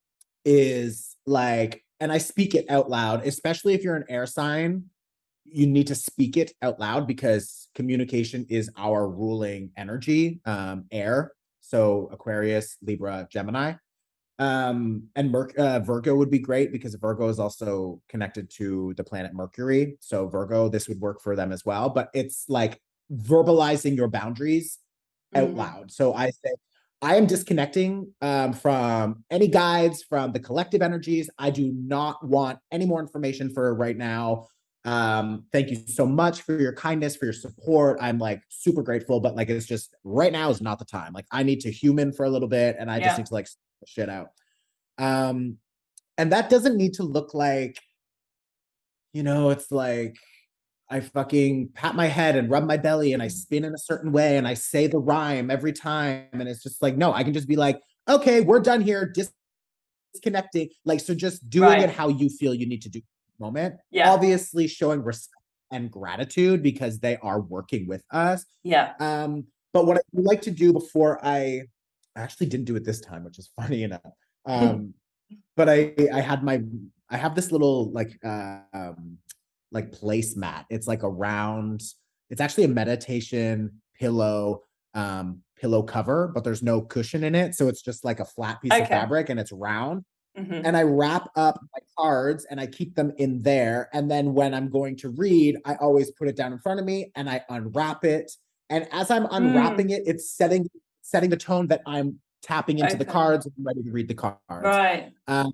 is like, and I speak it out loud, especially if you're an air sign, you need to speak it out loud because communication is our ruling energy, um, air. So Aquarius, Libra, Gemini. Um, and Mer- uh, Virgo would be great because Virgo is also connected to the planet Mercury. So Virgo, this would work for them as well. But it's like verbalizing your boundaries out Mm-hmm. loud. So I say, I am disconnecting um, from any guides, from the collective energies. I do not want any more information for right now. Um, thank you so much for your kindness, for your support. I'm like super grateful, but like it's just right now is not the time. Like I need to human for a little bit, and I just Yeah. need to like shit out. Um, and that doesn't need to look like, you know, it's like I fucking pat my head and rub my belly and I spin in a certain way and I say the rhyme every time. And it's just like, no, I can just be like, okay, we're done here, disconnecting. Like, so just doing it Right. how you feel you need to do moment. Yeah. Obviously showing respect and gratitude because they are working with us. Yeah. Um, but what I would like to do before I, I actually didn't do it this time, which is funny enough. Um, but I I had my I have this little like uh, um like placemat. It's like a round, it's actually a meditation pillow um pillow cover, but there's no cushion in it. So it's just like a flat piece of Okay. fabric and it's round. Mm-hmm. And I wrap up my cards and I keep them in there. And then when I'm going to read, I always put it down in front of me and I unwrap it. And as I'm unwrapping Mm. it, it's setting setting the tone that I'm tapping into the Okay. cards and I'm ready to read the cards. Right. Um,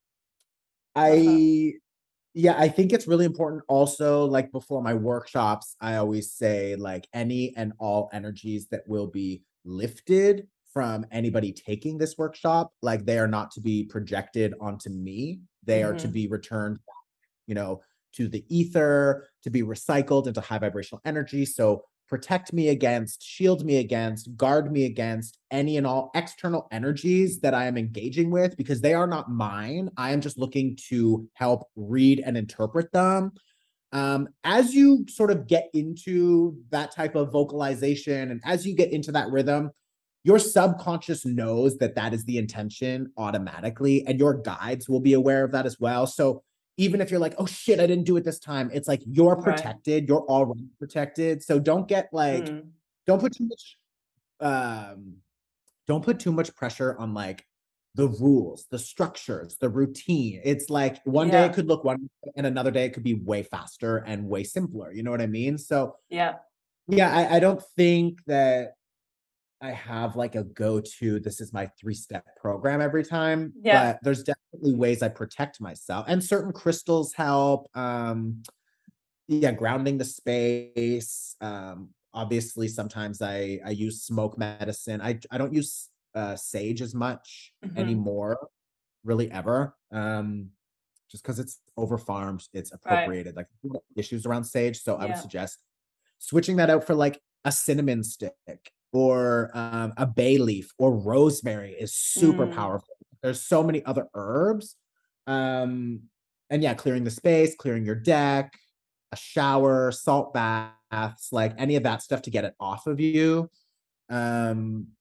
Love that. I yeah, I think it's really important also, like before my workshops, I always say like any and all energies that will be lifted from anybody taking this workshop, like they are not to be projected onto me. They are to Mm-hmm. be returned, you know, to the ether, to be recycled into high vibrational energy. So protect me against, shield me against, guard me against any and all external energies that I am engaging with because they are not mine. I am just looking to help read and interpret them. Um, as you sort of get into that type of vocalization and as you get into that rhythm, your subconscious knows that that is the intention automatically, and your guides will be aware of that as well. So even if you're like, oh shit, I didn't do it this time, it's like you're Right. protected, you're already protected. So don't get like, Mm. don't put too much, um, don't put too much pressure on like the rules, the structures, the routine. It's like one day it Yeah. could look one and another day it could be way faster and way simpler. You know what I mean? So Yeah. yeah, I, I don't think that I have like a go-to, this is my three-step program every time, Yeah. but there's definitely ways I protect myself. And certain crystals help. Um, yeah, grounding the space. Um, obviously, sometimes I I use smoke medicine. I I don't use uh, sage as much Mm-hmm. anymore, really ever. Um, just because it's over farmed, it's Right. appropriated. Like issues around sage, so I would Yeah. suggest switching that out for like a cinnamon stick or um, a bay leaf or rosemary is super Mm. powerful. There's so many other herbs. Um, and yeah, clearing the space, clearing your deck, a shower, salt baths, like any of that stuff to get it off of you. Um,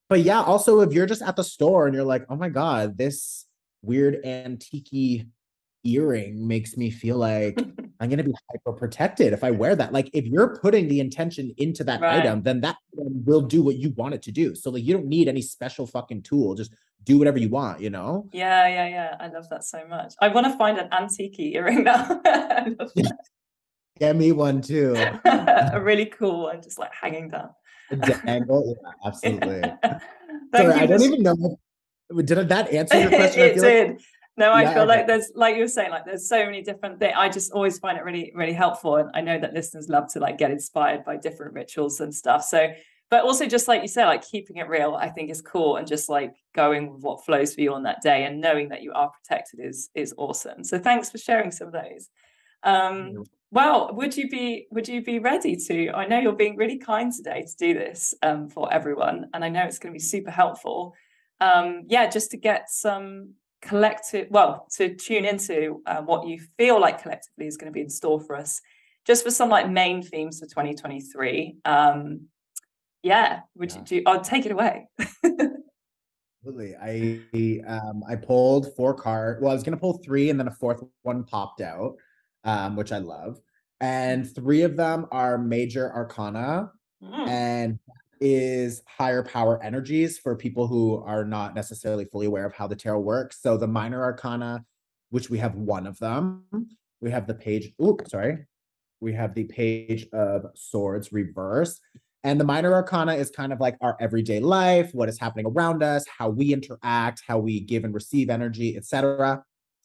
but yeah, also if you're just at the store and you're like, oh my God, this weird antique earring makes me feel like I'm gonna be hyper protected if I wear that. Like if you're putting the intention into that Right. item, then that will do what you want it to do. So like you don't need any special fucking tool. Just do whatever you want, you know? Yeah, yeah, yeah. I love that so much. I want to find an antique earring now. I love Get me one too. that. A really cool one, just like hanging down. A dangle. Yeah, absolutely. Sorry, Thank I you for don't sh- even know. If, did that answer your question? I it feel like, did. No, I yeah, feel okay. like there's, like you were saying, like there's so many different things. I just always find it really, really helpful. And I know that listeners love to like get inspired by different rituals and stuff. So, but also just like you said, like keeping it real, I think is cool. And just like going with what flows for you on that day and knowing that you are protected is is awesome. So thanks for sharing some of those. Um, well, would you be would you be ready to? I know you're being really kind today to do this um, for everyone, and I know it's going to be super helpful. Um, yeah, just to get some collective, well, to tune into uh, what you feel like collectively is going to be in store for us, just for some like main themes for twenty twenty-three. Um, yeah, would you Yeah. do? I'll take it away. Absolutely. I um I pulled four cards. Well, I was gonna pull three and then a fourth one popped out, um, which I love. And three of them are major arcana Mm. and is higher power energies for people who are not necessarily fully aware of how the tarot works. So the minor arcana, which we have one of them, we have the page, oops, sorry. We have the page of swords reverse. And the minor arcana is kind of like our everyday life, what is happening around us, how we interact, how we give and receive energy, et cetera.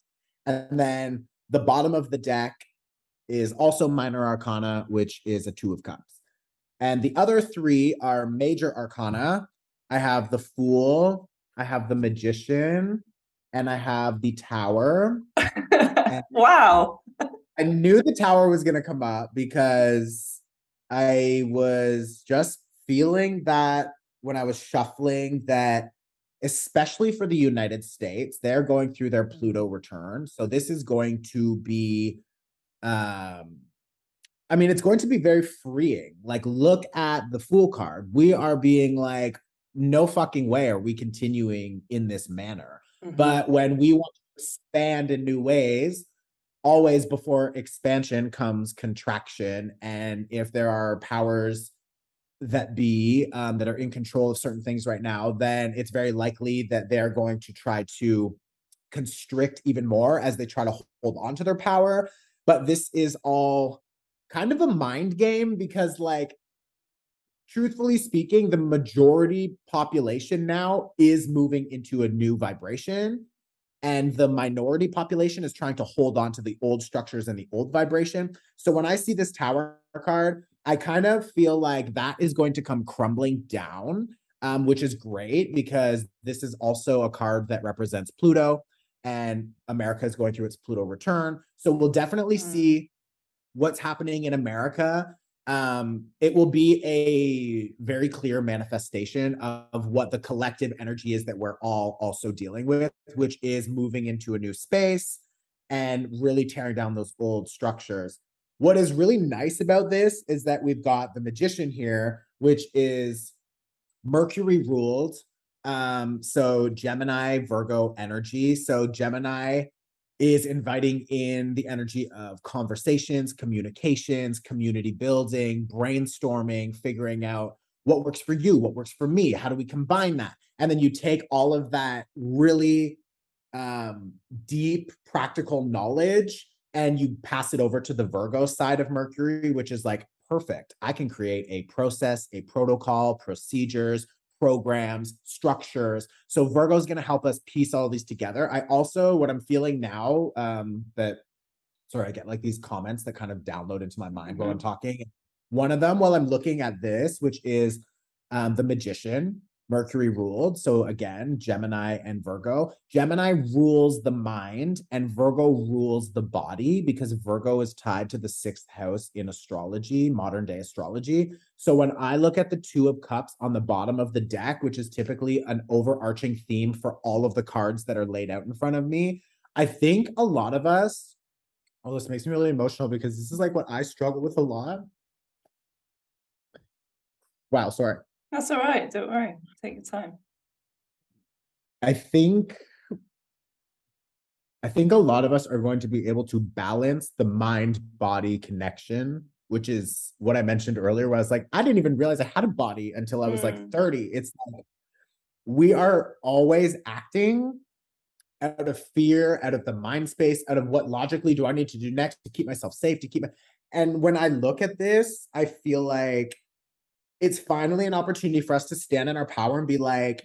And then the bottom of the deck is also minor arcana, which is a two of cups. And the other three are major arcana. I have the fool, I have the magician, and I have the tower. And Wow. I knew the tower was going to come up because I was just feeling that when I was shuffling that especially for the United States, they're going through their Pluto return. So this is going to be um I mean, it's going to be very freeing. Like, look at the Fool card. We are being like, no fucking way are we continuing in this manner. Mm-hmm. But when we want to expand in new ways, always before expansion comes contraction. And if there are powers that be um, that are in control of certain things right now, then it's very likely that they're going to try to constrict even more as they try to hold on to their power. But this is all kind of a mind game because, like, truthfully speaking, the majority population now is moving into a new vibration. And the minority population is trying to hold on to the old structures and the old vibration. So when I see this tower card, I kind of feel like that is going to come crumbling down, um, which is great because this is also a card that represents Pluto and America is going through its Pluto return. So we'll definitely Mm. see what's happening in America. Um, it will be a very clear manifestation of what the collective energy is that we're all also dealing with, which is moving into a new space and really tearing down those old structures. What is really nice about this is that we've got the magician here, which is Mercury ruled. Um, so Gemini, Virgo energy. So Gemini is inviting in the energy of conversations, communications, community building, brainstorming, figuring out what works for you, what works for me, how do we combine that? And then you take all of that really um, deep practical knowledge and you pass it over to the Virgo side of Mercury, which is like, perfect. I can create a process, a protocol, procedures, programs, structures. So Virgo is going to help us piece all these together. I also, what I'm feeling now, um, that, sorry, I get like these comments that kind of download into my mind mm-hmm. while I'm talking. One of them, while I'm looking at this, which is um, the magician, Mercury ruled. So again, Gemini and Virgo. Gemini rules the mind and Virgo rules the body because Virgo is tied to the sixth house in astrology, modern day astrology. So when I look at the Two of Cups on the bottom of the deck, which is typically an overarching theme for all of the cards that are laid out in front of me, I think a lot of us, oh, this makes me really emotional because this is like what I struggle with a lot. Wow, sorry. That's all right. Don't worry. Take your time. I think I think a lot of us are going to be able to balance the mind-body connection, which is what I mentioned earlier, where I was like, I didn't even realize I had a body until I was like Mm. thirty. It's like we are always acting out of fear, out of the mind space, out of what logically do I need to do next to keep myself safe, to keep my and when I look at this, I feel like it's finally an opportunity for us to stand in our power and be like,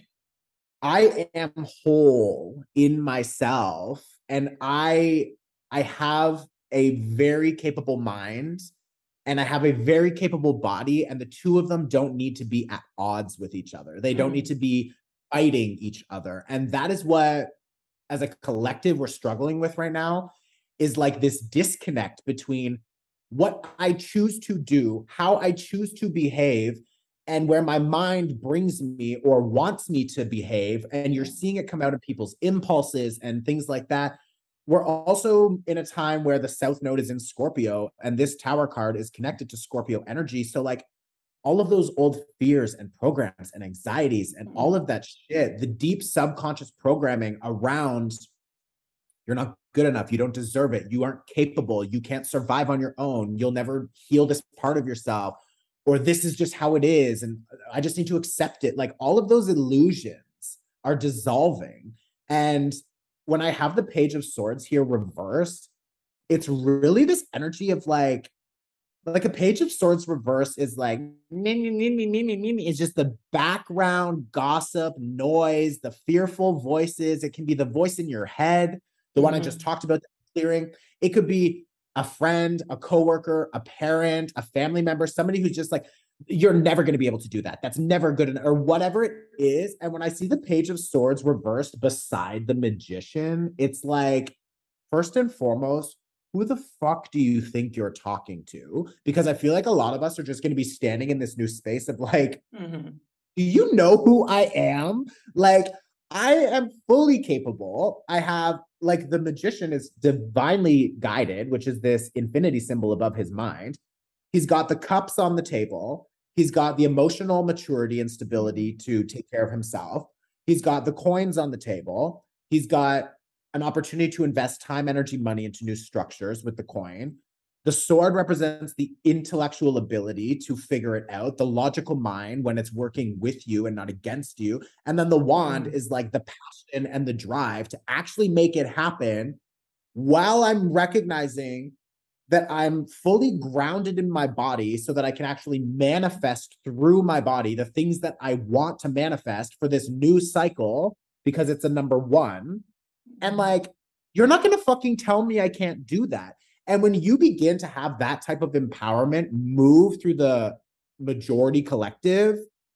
I am whole in myself and I I have a very capable mind and I have a very capable body and the two of them don't need to be at odds with each other. They don't need Mm. to be fighting each other. And that is what as a collective we're struggling with right now is like this disconnect between what I choose to do, how I choose to behave, and where my mind brings me or wants me to behave. And you're seeing it come out of people's impulses and things like that. We're also in a time where the South Node is in Scorpio, and this tower card is connected to Scorpio energy. So, like, all of those old fears and programs and anxieties and all Mm. of that shit, the deep subconscious programming around you're not good enough, you don't deserve it, you aren't capable, you can't survive on your own, you'll never heal this part of yourself, or this is just how it is, and I just need to accept it. Like all of those illusions are dissolving. And when I have the Page of Swords here reversed, it's really this energy of like, like a Page of Swords reverse is like me, me, me, me, me, me, me, me. It's just the background gossip, noise, the fearful voices. It can be the voice in your head, the one I just Mm. talked about, clearing. It could be a friend, a coworker, a parent, a family member, somebody who's just like, you're never going to be able to do that. That's never good enough, or whatever it is. And when I see the Page of Swords reversed beside the Magician, it's like, first and foremost, who the fuck do you think you're talking to? Because I feel like a lot of us are just going to be standing in this new space of like, Mm. do you know who I am? Like, I am fully capable. I have, like, the Magician is divinely guided, which is this infinity symbol above his mind. He's got the cups on the table. He's got the emotional maturity and stability to take care of himself. He's got the coins on the table. He's got an opportunity to invest time, energy, money into new structures with the coin. The sword represents the intellectual ability to figure it out, the logical mind when it's working with you and not against you. And then the wand Mm. is like the passion and the drive to actually make it happen while I'm recognizing that I'm fully grounded in my body so that I can actually manifest through my body the things that I want to manifest for this new cycle because it's a number one. And like, you're not going to fucking tell me I can't do that. And when you begin to have that type of empowerment move through the majority collective,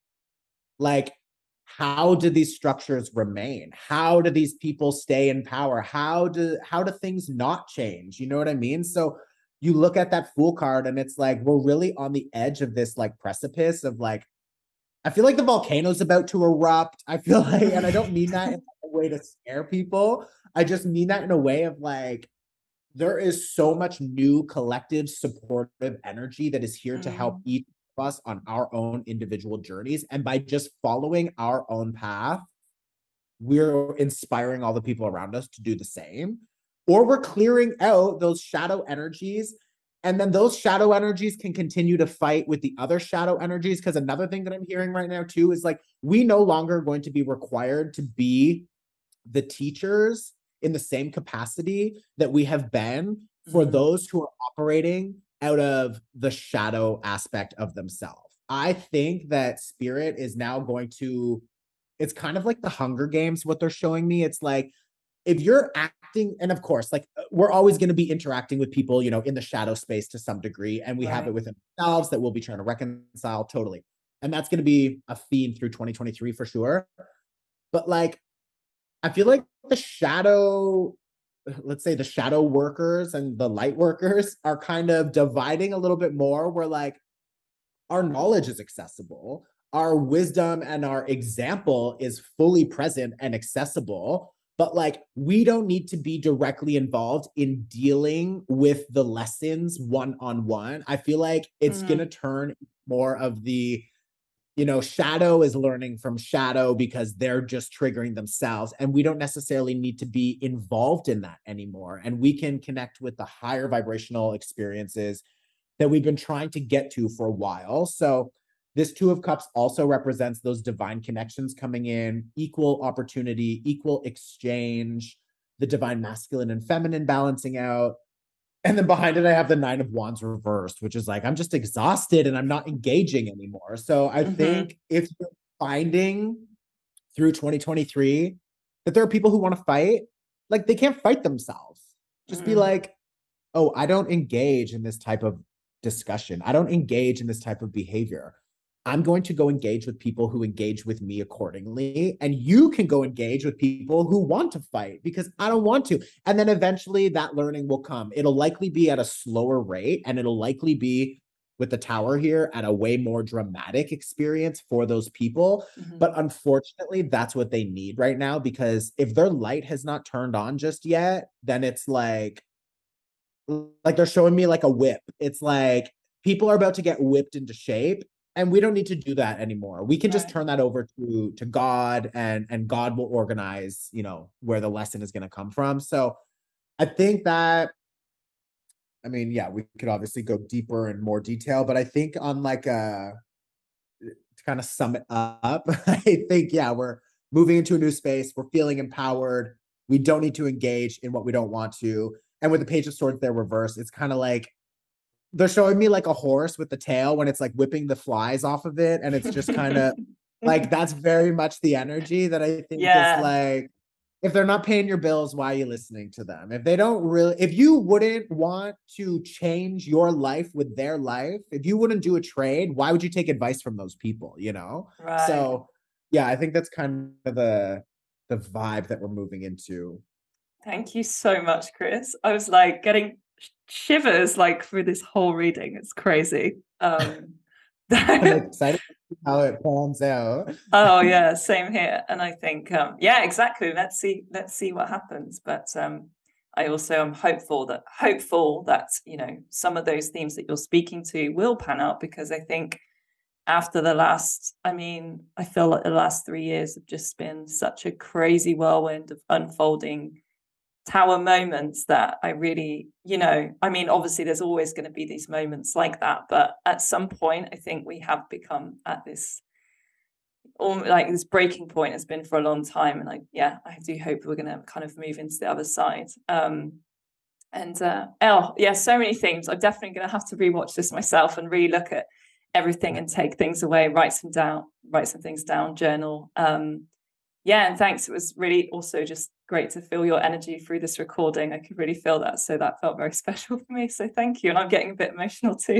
like, how do these structures remain? How do these people stay in power? How do how do things not change? You know what I mean? So you look at that Fool card and it's like we're really on the edge of this like precipice of like I feel like the volcano's about to erupt. I feel like, and I don't mean that in a way to scare people. I just mean that in a way of like, there is so much new collective supportive energy that is here to help Mm. each of us on our own individual journeys. And by just following our own path, we're inspiring all the people around us to do the same. Or we're clearing out those shadow energies. And then those shadow energies can continue to fight with the other shadow energies. Because another thing that I'm hearing right now, too, is like we no longer going to be required to be the teachers in the same capacity that we have been for Mm. those who are operating out of the shadow aspect of themselves. I think that spirit is now going to, it's kind of like the Hunger Games, what they're showing me. It's like, if you're acting, and of course, like we're always going to be interacting with people, you know, in the shadow space to some degree, and we have Right. it within ourselves that we'll be trying to reconcile totally. And that's going to be a theme through twenty twenty-three for sure. But like, I feel like the shadow, let's say the shadow workers and the light workers are kind of dividing a little bit more where like our knowledge is accessible, our wisdom and our example is fully present and accessible, but like we don't need to be directly involved in dealing with the lessons one on one. I feel like it's going Mm. to turn more of the you know, shadow is learning from shadow because they're just triggering themselves. And we don't necessarily need to be involved in that anymore. And we can connect with the higher vibrational experiences that we've been trying to get to for a while. So this Two of Cups also represents those divine connections coming in, equal opportunity, equal exchange, the divine masculine and feminine balancing out. And then behind it, I have the Nine of Wands reversed, which is like, I'm just exhausted and I'm not engaging anymore. So I Mm-hmm. think if you're finding through twenty twenty-three that there are people who want to fight, like they can't fight themselves. Just be Mm. like, oh, I don't engage in this type of discussion. I don't engage in this type of behavior. I'm going to go engage with people who engage with me accordingly. And you can go engage with people who want to fight because I don't want to. And then eventually that learning will come. It'll likely be at a slower rate and it'll likely be with the tower here at a way more dramatic experience for those people. Mm-hmm. But unfortunately, that's what they need right now because if their light has not turned on just yet, then it's like, like they're showing me like a whip. It's like people are about to get whipped into shape and we don't need to do that anymore. We can just Right. turn that over to to God and and God will organize, you know, where the lesson is going to come from. So I think that I mean, yeah, we could obviously go deeper and more detail, but I think on like a to kind of sum it up, I think yeah, we're moving into a new space, we're feeling empowered. We don't need to engage in what we don't want to. And with the Page of Swords there reversed, it's kind of like they're showing me like a horse with the tail when it's like whipping the flies off of it. And it's just kind of like that's very much the energy that I think is Yeah. like, if they're not paying your bills, why are you listening to them? If they don't really, if you wouldn't want to change your life with their life, if you wouldn't do a trade, why would you take advice from those people? You know? Right. So yeah, I think that's kind of the the vibe that we're moving into. Thank you so much, Chris. I was like getting sh- shivers like through this whole reading. It's crazy. Um, I'm excited to see how it pans out. oh yeah, same here. And I think um, yeah, exactly. Let's see. Let's see what happens. But um, I also am hopeful that hopeful that you know some of those themes that you're speaking to will pan out because I think after the last, I mean, I feel like the last three years have just been such a crazy whirlwind of unfolding tower moments that I really, you know, I mean, obviously there's always going to be these moments like that, but at some point, I think we have become at this, or like this breaking point has been for a long time, and I, yeah, I do hope we're going to kind of move into the other side. Um, and uh, oh, yeah, so many themes. I'm definitely going to have to rewatch this myself and really look at everything and take things away, write some down, write some things down, journal. Um, yeah, and thanks. It was really also just great to feel your energy through this recording. I could really feel that. So that felt very special for me. So thank you. And I'm getting a bit emotional too.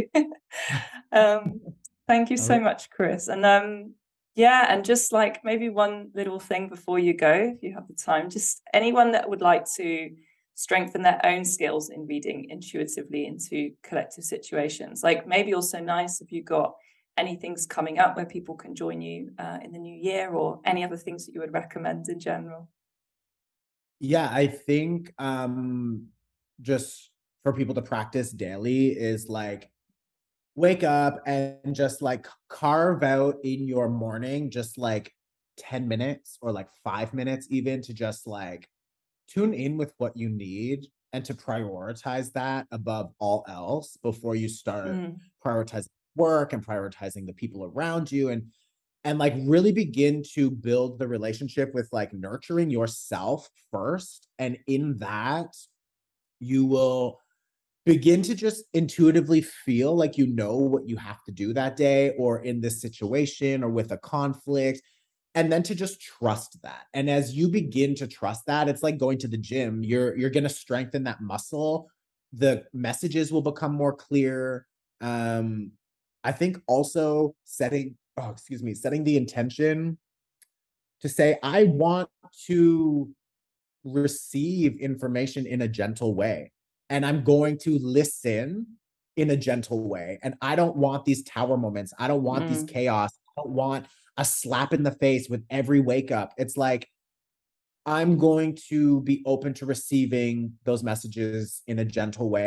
um, thank you so Oh, much, Chris. And um, yeah, and just like maybe one little thing before you go, if you have the time, just anyone that would like to strengthen their own skills in reading intuitively into collective situations. Like maybe also nice if you got anything's coming up where people can join you uh, in the new year or any other things that you would recommend in general. yeah, I think um just for people to practice daily is like wake up and just like carve out in your morning just like ten minutes or like five minutes even to just like tune in with what you need and to prioritize that above all else before you start Mm, prioritizing work and prioritizing the people around you and and like really begin to build the relationship with like nurturing yourself first and in that you will begin to just intuitively feel like you know what you have to do that day or in this situation or with a conflict and then to just trust that. And as you begin to trust that, it's like going to the gym. You're you're going to strengthen that muscle. The messages will become more clear. Um I think also setting oh excuse me, setting the intention to say I want to receive information in a gentle way. And I'm going to listen in a gentle way. And I don't want these tower moments. I don't want these mm, chaos. I don't want a slap in the face with every wake up. It's like, I'm going to be open to receiving those messages in a gentle way.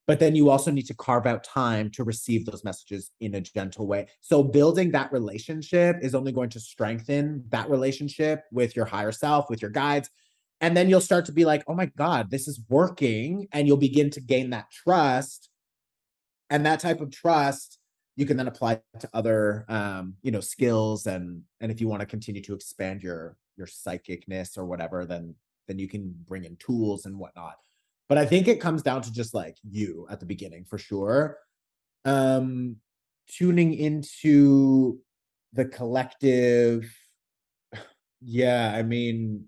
but then you also need to carve out time to receive those messages in a gentle way. So building that relationship is only going to strengthen that relationship with your higher self, with your guides. And then you'll start to be like, oh my God, this is working. And you'll begin to gain that trust. And that type of trust you can then apply to other um, you know, skills. And and if you want to continue to expand your your psychicness or whatever, then then you can bring in tools and whatnot. But I think it comes down to just like you at the beginning for sure. Um, tuning into the collective, yeah, I mean,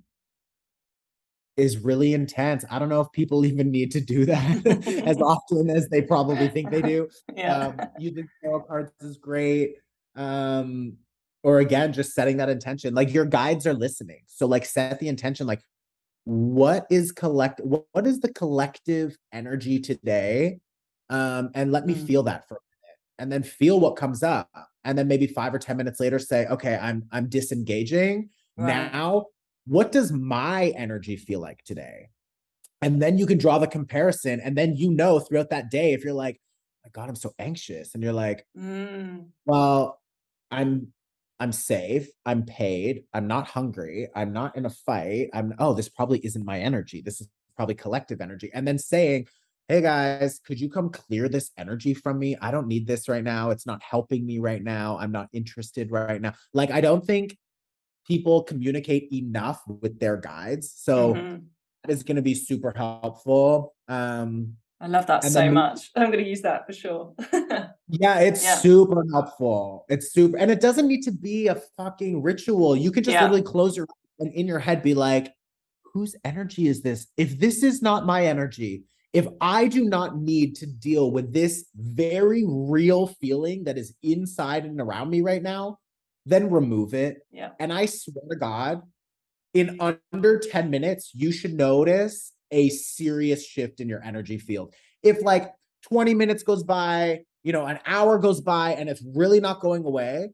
is really intense. I don't know if people even need to do that as often as they probably think they do. Yeah. Um, using tarot cards is great. Um, or again, just setting that intention. Like your guides are listening. So like set the intention, like what is collect what, what is the collective energy today? Um, and let me Mm. feel that for a minute. And then feel what comes up. And then maybe five or ten minutes later say, okay, I'm I'm disengaging. Right. Now what does my energy feel like today? And then you can draw the comparison. And then you know throughout that day, if you're like, oh my God, I'm so anxious. And you're like, Mm. well, I'm I'm safe, I'm paid, I'm not hungry, I'm not in a fight. I'm oh, this probably isn't my energy. This is probably collective energy. And then saying, hey guys, could you come clear this energy from me? I don't need this right now. It's not helping me right now. I'm not interested right now. Like, I don't think people communicate enough with their guides. So Mm-hmm. that is going to be super helpful. Um, I love that and so then maybe- much. I'm going to use that for sure. yeah, it's Yeah. super helpful. It's super, and it doesn't need to be a fucking ritual. You can just Yeah. literally close your and in your head be like, whose energy is this? If this is not my energy, if I do not need to deal with this very real feeling that is inside and around me right now, then remove it. Yeah. And I swear to God, in under ten minutes, you should notice a serious shift in your energy field. If like twenty minutes goes by, you know, an hour goes by and it's really not going away,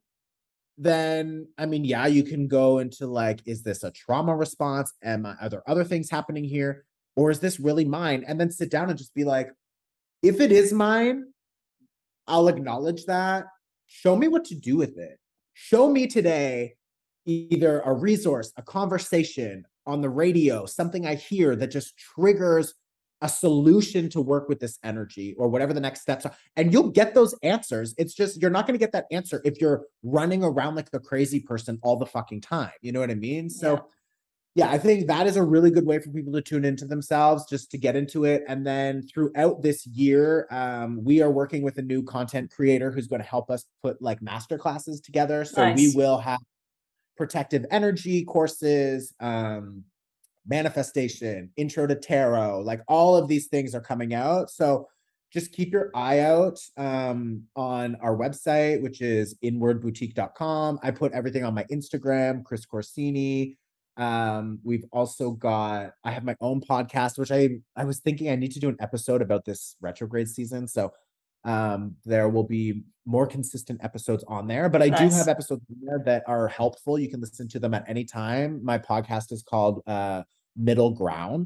then, I mean, yeah, you can go into like, is this a trauma response? Am I, are there other things happening here? Or is this really mine? And then sit down and just be like, if it is mine, I'll acknowledge that. Show me what to do with it. Show me today either a resource, a conversation on the radio, something I hear that just triggers a solution to work with this energy or whatever the next steps are. And you'll get those answers. It's just, you're not going to get that answer if you're running around like a crazy person all the fucking time. You know what I mean? So Yeah. yeah, I think that is a really good way for people to tune into themselves, just to get into it. And then throughout this year, um, we are working with a new content creator who's going to help us put like master classes together. So Nice. we will have protective energy courses, um, manifestation, intro to tarot, like all of these things are coming out. So just keep your eye out um, on our website, which is inward boutique dot com. I put everything on my Instagram, Chris Corsini. Um, we've also got, I have my own podcast, which I, I was thinking I need to do an episode about this retrograde season. So um, there will be more consistent episodes on there, but I do Nice. have episodes in there that are helpful. You can listen to them at any time. My podcast is called uh, Middle Ground.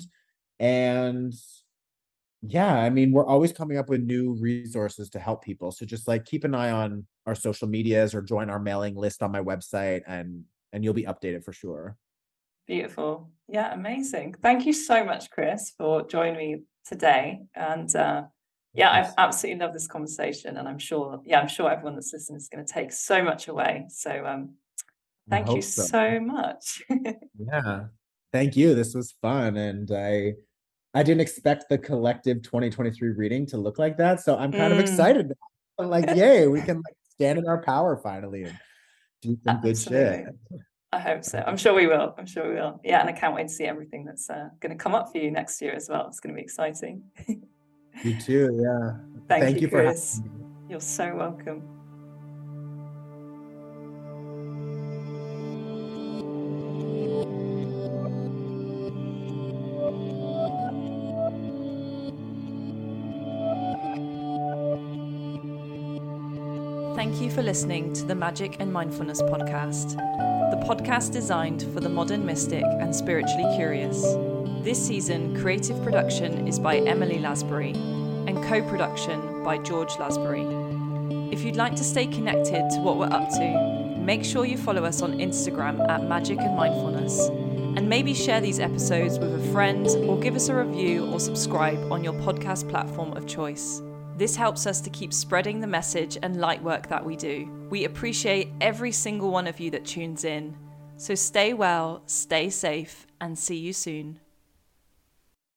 And yeah, I mean, we're always coming up with new resources to help people. So just like keep an eye on our social medias or join our mailing list on my website, and and you'll be updated for sure. Beautiful. Yeah, amazing. Thank you so much, Chris, for joining me today. And uh, yeah, I've absolutely loved this conversation, and I'm sure, yeah, I'm sure everyone that's listening is going to take so much away. So um, thank you so, so much. Yeah, thank you. This was fun, and I I didn't expect the collective twenty twenty-three reading to look like that, so I'm kind mm. of excited. I'm like, yay, we can like stand in our power finally and do some good Absolutely. shit. I hope so. I'm sure we will. I'm sure we will. Yeah, and I can't wait to see everything that's uh, going to come up for you next year as well. It's going to be exciting. You too, yeah. Thank, Thank you, you Chris. for having me. You're so welcome. Thank you for listening to the Magic and Mindfulness podcast, the podcast designed for the modern mystic and spiritually curious. This season, creative production is by Emily Lasbury. and co-production by George Lasbury. If you'd like to stay connected to what we're up to, make sure you follow us on Instagram at Magic and Mindfulness, and maybe share these episodes with a friend or give us a review or subscribe on your podcast platform of choice. This helps us to keep spreading the message and light work that we do. We appreciate every single one of you that tunes in. So stay well, stay safe, and see you soon.